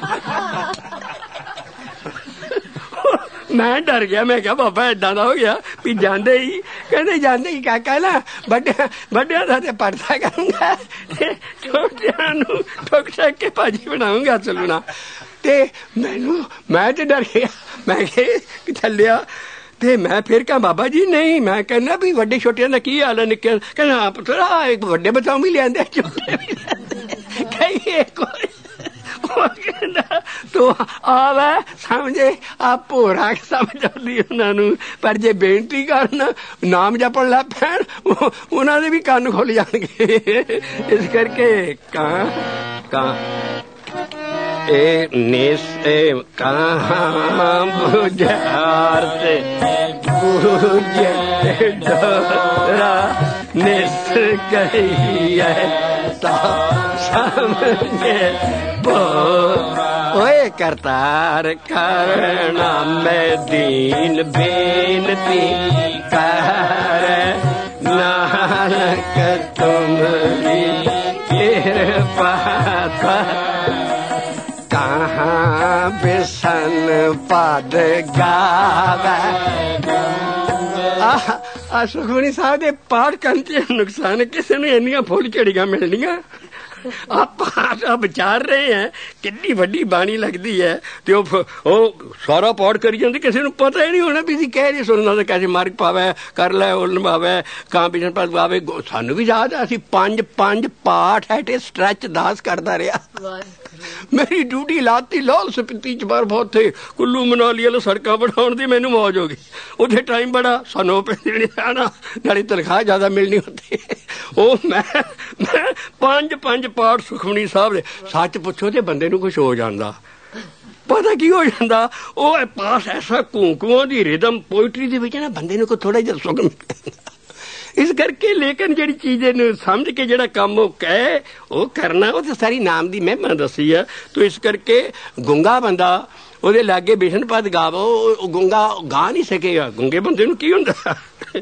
ਮੈਂ ਡਰ ਗਿਆ। ਮੈਂ ਕਿਹਾ ਬਾਬਾ ਏਦਾਂ ਦਾ ਹੋ ਗਿਆ ਵੀ ਜਾਂਦੇ ਹੀ ਕਹਿੰਦੇ ਜਾਂਦੇ ਹੀ ਕਾਕਾ ਨਾ ਵੱਡਿਆਂ ਵੱਡਿਆਂ ਦਾ ਤੇ ਪੜਦਾ ਕਰੂੰਗਾ ਤੇ ਛੋਟਿਆਂ ਨੂੰ ਠੋਕ ਠੱਕ ਕੇ ਭਾਜੀ ਬਣਾਉਂਗਾ ਚੱਲਣਾ। ਤੇ ਮੈਨੂੰ ਮੈਂ ਤੇ ਡਰ ਗਿਆ। ਮੈਂ ਕਿਹਾ ਚੱਲਿਆ ਤੇ ਮੈਂ ਫਿਰ ਕਿਹਾ ਬਾਬਾ ਜੀ ਨਹੀਂ ਮੈਂ ਕਹਿੰਦਾ ਵੀ ਵੱਡੇ ਛੋਟਿਆਂ ਦਾ ਕੀ ਹਾਲ ਹੈ ਨਿੱਕੇ। ਕਹਿੰਦਾ ਹਾਂ ਪੁੱਤਰਾ ਇੱਕ ਵੱਡੇ ਬਤਾਉ ਵੀ ਲਿਆਂਦੇ ਛੋਟੇ ਵੀ ਲਿਆਂਦੇ ਕਹੀਏ ਕੋਈ। ਉਹ ਕਹਿੰਦਾ ਤੂੰ ਆਵੇ ਸਮਝੇ ਆ ਭੋਰਾ ਸਮਝ ਆਉਂਦੀ ਉਹਨਾਂ ਨੂੰ, ਪਰ ਜੇ ਬੇਨਤੀ ਕਰਨ ਨਾਮ ਜਪਣ ਲੱਗ ਪੈਣ ਉਹਨਾਂ ਦੇ ਵੀ ਕੰਨ ਖੁੱਲ ਜਾਣਗੇ। ਇਸ ਕਰਕੇ ਕਾਂ ਕਾਂ ਇਹ ਨਿਸ ਕਾਂ ਬੁਝਾਰਤੇ ਬੁਝੇ ਡੋਰਾ ਨਿਸ ਕਹੀਏ ਤਾਂ ਸਮਝੇ ਬੋ। ਓਏ ਕਰਤਾਰ ਕਰਨਾ ਮੈਂ ਦੀਨ ਬੇਨਤੀ ਕਰ ਨਾਨਕ ਤੁਮਰੀ ਕਿਰਪਾ ਕਹਾਂ ਬਿਸਨ ਪਦ ਗਾਵੇ। ਆਹ ਆ ਸੁਖਮਨੀ ਸਾਹਿਬ ਦੇ ਪਾਠ ਕਰਨ ਚ ਨੁਕਸਾਨ ਕਿਸੇ ਨੂੰ ਇੰਨੀਆਂ ਫੁੱਲ ਝੜੀਆਂ ਮਿਲਣੀਆਂ। ਆਪਾਂ ਵਿਚਾਰ ਰਹੇ ਹੈ ਕਿੰਨੀ ਵੱਡੀ ਬਾਣੀ ਲੱਗਦੀ ਹੈ ਤੇ ਉਹ ਉਹ ਸਾਰਾ ਪਾਠ ਕਰੀ ਜਾਂਦੀ, ਕਿਸੇ ਨੂੰ ਪਤਾ ਹੀ ਨਹੀਂ ਹੋਣਾ ਵੀ ਅਸੀਂ ਕਹਿ ਰਹੇ ਸੁਣਨਾ ਤਾਂ ਕੈਸੇ ਮਾਰਗ ਪਾਵੇ ਕਰ ਲੈ ਉਹ ਨਿਭਾਵੇ ਕਾਂ ਬਿਸ਼ਨ ਪਦ ਪਾਵੇ। ਸਾਨੂੰ ਵੀ ਯਾਦ ਅਸੀਂ ਪੰਜ ਪੰਜ ਪਾਠ ਐਟ ਏ ਸਟ੍ਰੈਚ ਦਾਸ ਕਰਦਾ ਰਿਹਾ। ਮੇਰੀ ਡਿਊਟੀ ਲਾਤੀ ਲਾਹੌਰ ਸਪੀਤੀ ਚ ਬਾਰ ਬਹੁਤ ਥੇ ਕੁੱਲੂ ਮਨਾਲੀ ਵਾਲੇ ਸੜਕਾਂ ਬਣਾਉਣ ਦੀ ਮੈਨੂੰ ਮੌਜ ਹੋ ਗਈ। ਉੱਥੇ ਟਾਈਮ ਬੜਾ ਸਾਨੂੰ ਪੈਸੇ ਆਣਾ ਨਾਲੇ ਤਨਖਾਹ ਜ਼ਿਆਦਾ ਮਿਲਣੀ ਹੁੰਦੀ। ਉਹ ਮੈਂ ਮੈਂ ਪੰਜ ਪੰਜ ਪਾਠ ਸੁਖਮਨੀ ਸਾਹਿਬ ਦੇ ਸੱਚ ਪੁੱਛੋ ਤੇ ਬੰਦੇ ਨੂੰ ਕੁਛ ਹੋ ਜਾਂਦਾ। ਪਤਾ ਕੀ ਹੋ ਜਾਂਦਾ ਉਹ ਪਾਸ ਐਸਾ ਘੂੰ ਦੀ ਰਿਦਮ ਪੋਇਟਰੀ ਦੇ ਵਿੱਚ ਨਾ ਬੰਦੇ ਨੂੰ ਕੋਈ ਥੋੜਾ ਜਿਹਾ ਸੁੱਖ ਮਿਲਦਾ। ਇਸ ਕਰਕੇ ਲੇਕਿਨ ਜਿਹੜੀ ਚੀਜ਼ ਨੂੰ ਸਮਝ ਕੇ ਜਿਹੜਾ ਕੰਮ ਉਹ ਕਹੇ ਉਹ ਕਰਨਾ ਉਹ ਤਾਂ ਸਾਰੀ ਨਾਮ ਦੀ ਮਹਿਮਾ ਦੱਸੀ ਆ। ਤੋ ਇਸ ਕਰਕੇ ਗੁੰਗਾ ਬੰਦਾ ਉਹਦੇ ਲਾਗੇ ਬਿਸ਼ਨ ਪਦ ਗਾਵੋ ਉਹ ਗੁੰਗਾ ਗਾ ਨਹੀਂ ਸਕੇਗਾ। ਗੁੰਗੇ ਬੰਦੇ ਨੂੰ ਕੀ ਹੁੰਦਾ।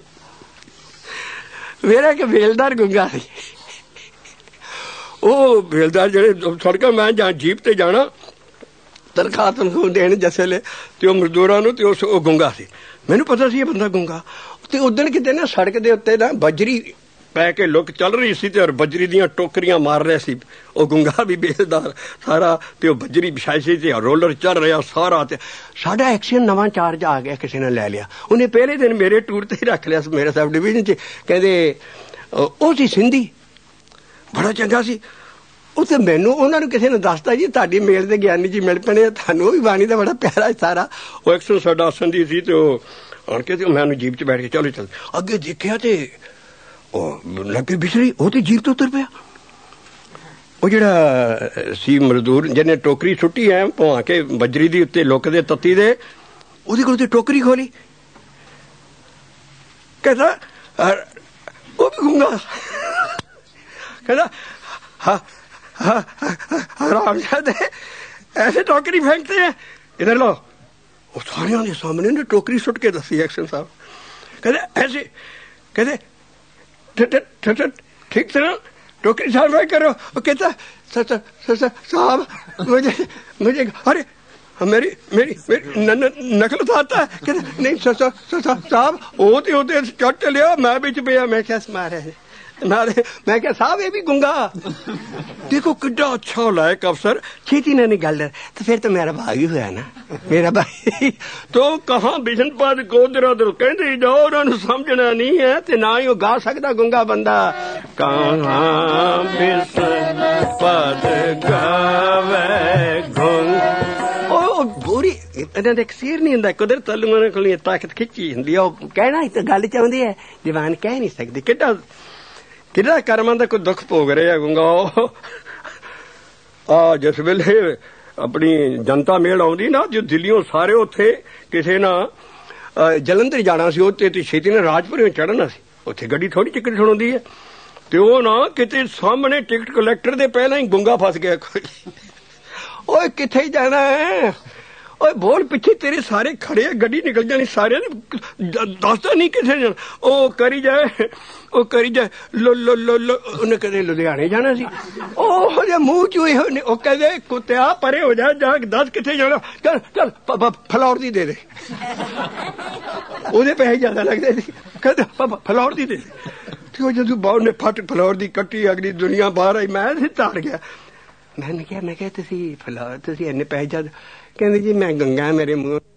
ਮੇਰਾ ਇੱਕ ਵੇਲਦਾਰ ਗੁੰਗਾ ਸੀ। ਉਹ ਵੇਲਦਾਰ ਜਿਹੜੇ ਸੜਕਾਂ ਮੈਂ ਜਾਂ ਜੀਪ ਤੇ ਜਾਣਾ ਤਨਖਾਹ ਤਨਖਾਹ ਦੇਣ ਜਿਸ ਵੇਲੇ ਤੇ ਉਹ ਮਜ਼ਦੂਰਾਂ ਨੂੰ ਤੇ ਉਸ ਉਹ ਗੁੰਗਾ ਸੀ। ਮੈਨੂੰ ਪਤਾ ਸੀ ਇਹ ਬੰਦਾ ਗੁੰਗਾ। ਤੇ ਉਦਣ ਕਿਤੇ ਨਾ ਸੜਕ ਦੇ ਉੱਤੇ ਨਾ ਬਜਰੀ ਪੈ ਕੇ ਲੁੱਕ ਚੱਲ ਰਹੀ ਸੀ ਤੇ ਔਰ ਬਜਰੀ ਦੀਆਂ ਟੋਕਰੀਆਂ ਮਾਰ ਰਿਹਾ ਸੀ ਉਹ ਗੁੰਗਾ ਵੀ ਬੇਲਦਾਰ ਸਾਰਾ ਤੇ ਉਹ ਬਜਰੀ ਵਿਛਾਈ ਸੀ ਤੇ ਰੋਲਰ ਚੱਲ ਰਿਹਾ ਸਾਰਾ। ਤੇ ਸਾਡਾ ਐਕਸੀਅਨ ਨਵਾਂ ਚਾਰਜ ਆ ਗਿਆ ਕਿਸੇ ਨੇ ਲੈ ਲਿਆ। ਉਹਨੇ ਪਹਿਲੇ ਦਿਨ ਮੇਰੇ ਟੂਰ ਤੇ ਹੀ ਰੱਖ ਲਿਆ ਮੇਰੇ ਸਬ ਡਿਵੀਜ਼ਨ ਚ। ਕਹਿੰਦੇ ਉਹ ਸੀ ਸਿੰਧੀ ਬੜਾ ਚੰਗਾ ਸੀ। ਉੱਥੇ ਮੈਨੂੰ ਉਹਨਾਂ ਨੂੰ ਕਿਸੇ ਨੇ ਦੱਸਤਾ ਜੀ ਤੁਹਾਡੀ ਮੇਲ ਦੇ ਗਿਆਨੀ ਜੀ ਮਿਲ ਪੈਣੇ ਤੁਹਾਨੂੰ ਉਹ ਵੀ ਬਾਣੀ ਦਾ ਬੜਾ ਪਿਆਰਾ ਸਾਰਾ। ਉਹ ਐਕਸ਼ਨ ਸਾਡਾ ਸੰਧੀ ਸੀ ਤੇ ਉਹ ਆਣ ਕੇ ਤੇ ਮੈਂ ਉਹਨੂੰ ਜੀਪ ਚ ਬੈਠ ਕੇ ਚਲੋ ਚੱਲ ਅੱਗੇ ਦੇਖਿਆ ਤੇ ਉਹ ਲੱਗੇ ਬਿਸਰੀ ਉਹ ਤੇ ਜੀਪ ਤੋਂ ਉਤਰ ਪਿਆ। ਉਹ ਜਿਹੜਾ ਸੀ ਮਜ਼ਦੂਰ ਜਿਹਨੇ ਟੋਕਰੀ ਸੁੱਟੀ ਐ ਭਵਾ ਕੇ ਬਜਰੀ ਦੀ ਉੱਤੇ ਲੁੱਕ ਦੇ ਤੱਤੀ ਦੇ ਉਹਦੇ ਕੋਲ ਤੇ ਟੋਕਰੀ ਖੋਲੀ। ਕਹਿੰਦਾ ਉਹ ਵੀ ਗੁੰਗਾ। ਕਹਿੰਦਾ ਹਾਂ हरामजादे ऐसे टोकरी फेंकते हैं इधर लो। वो सारे के सामने ने टोकरी सुट के दसी एक्शन साहब कहते ऐसे कहते ठीक तरह टोकरी साफ करो। वो कहता साहब मुझे मुझे अरे मेरी मेरी मेरी नकल उतारता है। कहते नहीं साहब वो तो होते चट लिया मैं बिच पिया। मैं क्या मारे मैं क्या साहब ये भी गुंगा। देखो कितना अच्छा लायक अफसर छेती ने नहीं गल तो फिर तो मेरा भाई ही हुआ ना मेरा भाई। तो कहाँ बिशन पद गोदरा दर कहते जाओ उन्होंने समझना नहीं है ते ना ही वो गा सकता गुंगा बंदा। कहाँ बिशन पद गावे गुंग बुरी ਇਹਨਾਂ ਦੇ ਕਸੀਰ ਨਹੀਂ ਹੁੰਦਾ, ਕੁਦਰਤ ਵੱਲੋਂ ਉਹਨਾਂ ਕੋਲ ਤਾਕਤ ਖਿੱਚੀ ਹੁੰਦੀ ਆ। ਉਹ ਕਹਿਣਾ ਤਾਂ ਗੱਲ ਚਾਹੁੰਦੇ ਹੈ, ਦੀਵਾਨ ਕਹਿ ਨਹੀਂ ਸਕਦੇ। ਕਿੱਡਾ ਕਿਹੜਾ ਕਰਮਾਂ ਦਾ ਕੋਈ ਦੁੱਖ ਭੋਗ ਰਿਹਾ ਗੁੰਗਾ। ਆ ਜਿਸ ਵੇਲੇ ਆਪਣੀ ਜਨਤਾ ਮੇਲ ਆਉਂਦੀ ਨਾ, ਜੋ ਦਿੱਲੀੋਂ ਸਾਰੇ ਉੱਥੇ ਕਿਸੇ ਨਾ ਜਲੰਧਰ ਜਾਣਾ ਸੀ, ਉੱਥੇ ਤੇ ਛੇਤੀ ਨਾਲ ਰਾਜਪੁਰੇ ਚੜ੍ਹਨਾ ਸੀ। ਉੱਥੇ ਗੱਡੀ ਥੋੜੀ ਟਿਕਟ ਸੁਣਾਉਂਦੀ ਹੈ, ਤੇ ਉਹ ਨਾ ਕਿਤੇ ਸਾਹਮਣੇ ਟਿਕਟ ਕਲੈਕਟਰ ਦੇ ਪਹਿਲਾਂ ਹੀ ਗੁੰਗਾ ਫਸ ਗਿਆ। ਓਏ ਕਿੱਥੇ ਜਾਣਾ ਹੈ? ਓਏ ਬੋਲ, ਪਿੱਛੇ ਤੇਰੇ ਸਾਰੇ ਖੜੇ ਆ, ਗੱਡੀ ਨਿਕਲ ਜਾਣੀ ਸਾਰਿਆਂ ਦੀ, ਦੱਸਦਾ ਨਹੀਂ ਕਿੱਥੇ ਜਾਣਾ। ਉਹ ਕਰੀ ਜਾਏ, ਉਹ ਕਰੀ ਜਾਏ, ਲੋ ਲੋ ਲੋ ਲੋ। ਉਹਨੇ ਕਦੇ ਲੁਧਿਆਣੇ ਜਾਣਾ ਸੀ, ਉਹ ਜੇ ਮੂੰਹ ਚ ਹੋਏ। ਉਹ ਕਹਿੰਦੇ ਕੁੱਤਿਆ ਪਰੇ ਹੋ ਜਾ, ਜਾ ਦੱਸ ਕਿੱਥੇ ਜਾਣਾ। ਚੱਲ ਚੱਲ ਫਲੌਰ ਦੀ ਦੇ ਦੇ। ਉਹਦੇ ਪੈਸੇ ਜ਼ਿਆਦਾ ਲੱਗਦੇ ਸੀ, ਕਹਿੰਦੇ ਫਲੌਰ ਦੀ ਦੇ ਦੇ। ਤੇ ਉਹ ਜਦੋਂ ਬਾਹਰ ਨੇ ਫੱਟ ਫਲੌਰ ਦੀ ਕੱਟੀ, ਅਗਲੀ ਦੁਨੀਆ ਬਾਹਰ ਆਈ। ਮੈਂ ਸੀ ਤਾੜ ਗਿਆ। ਮੈਂ ਕਿਹਾ ਮੈਂ ਕਿਹਾ ਤੁਸੀਂ ਫਲੌਰ, ਤੁਸੀਂ ਇੰਨੇ ਪੈਸੇ ਜ਼ਿਆਦਾ? ਕਹਿੰਦੇ ਜੀ ਮੈਂ ਗੰਗਾ ਮੇਰੇ ਮੂੰਹ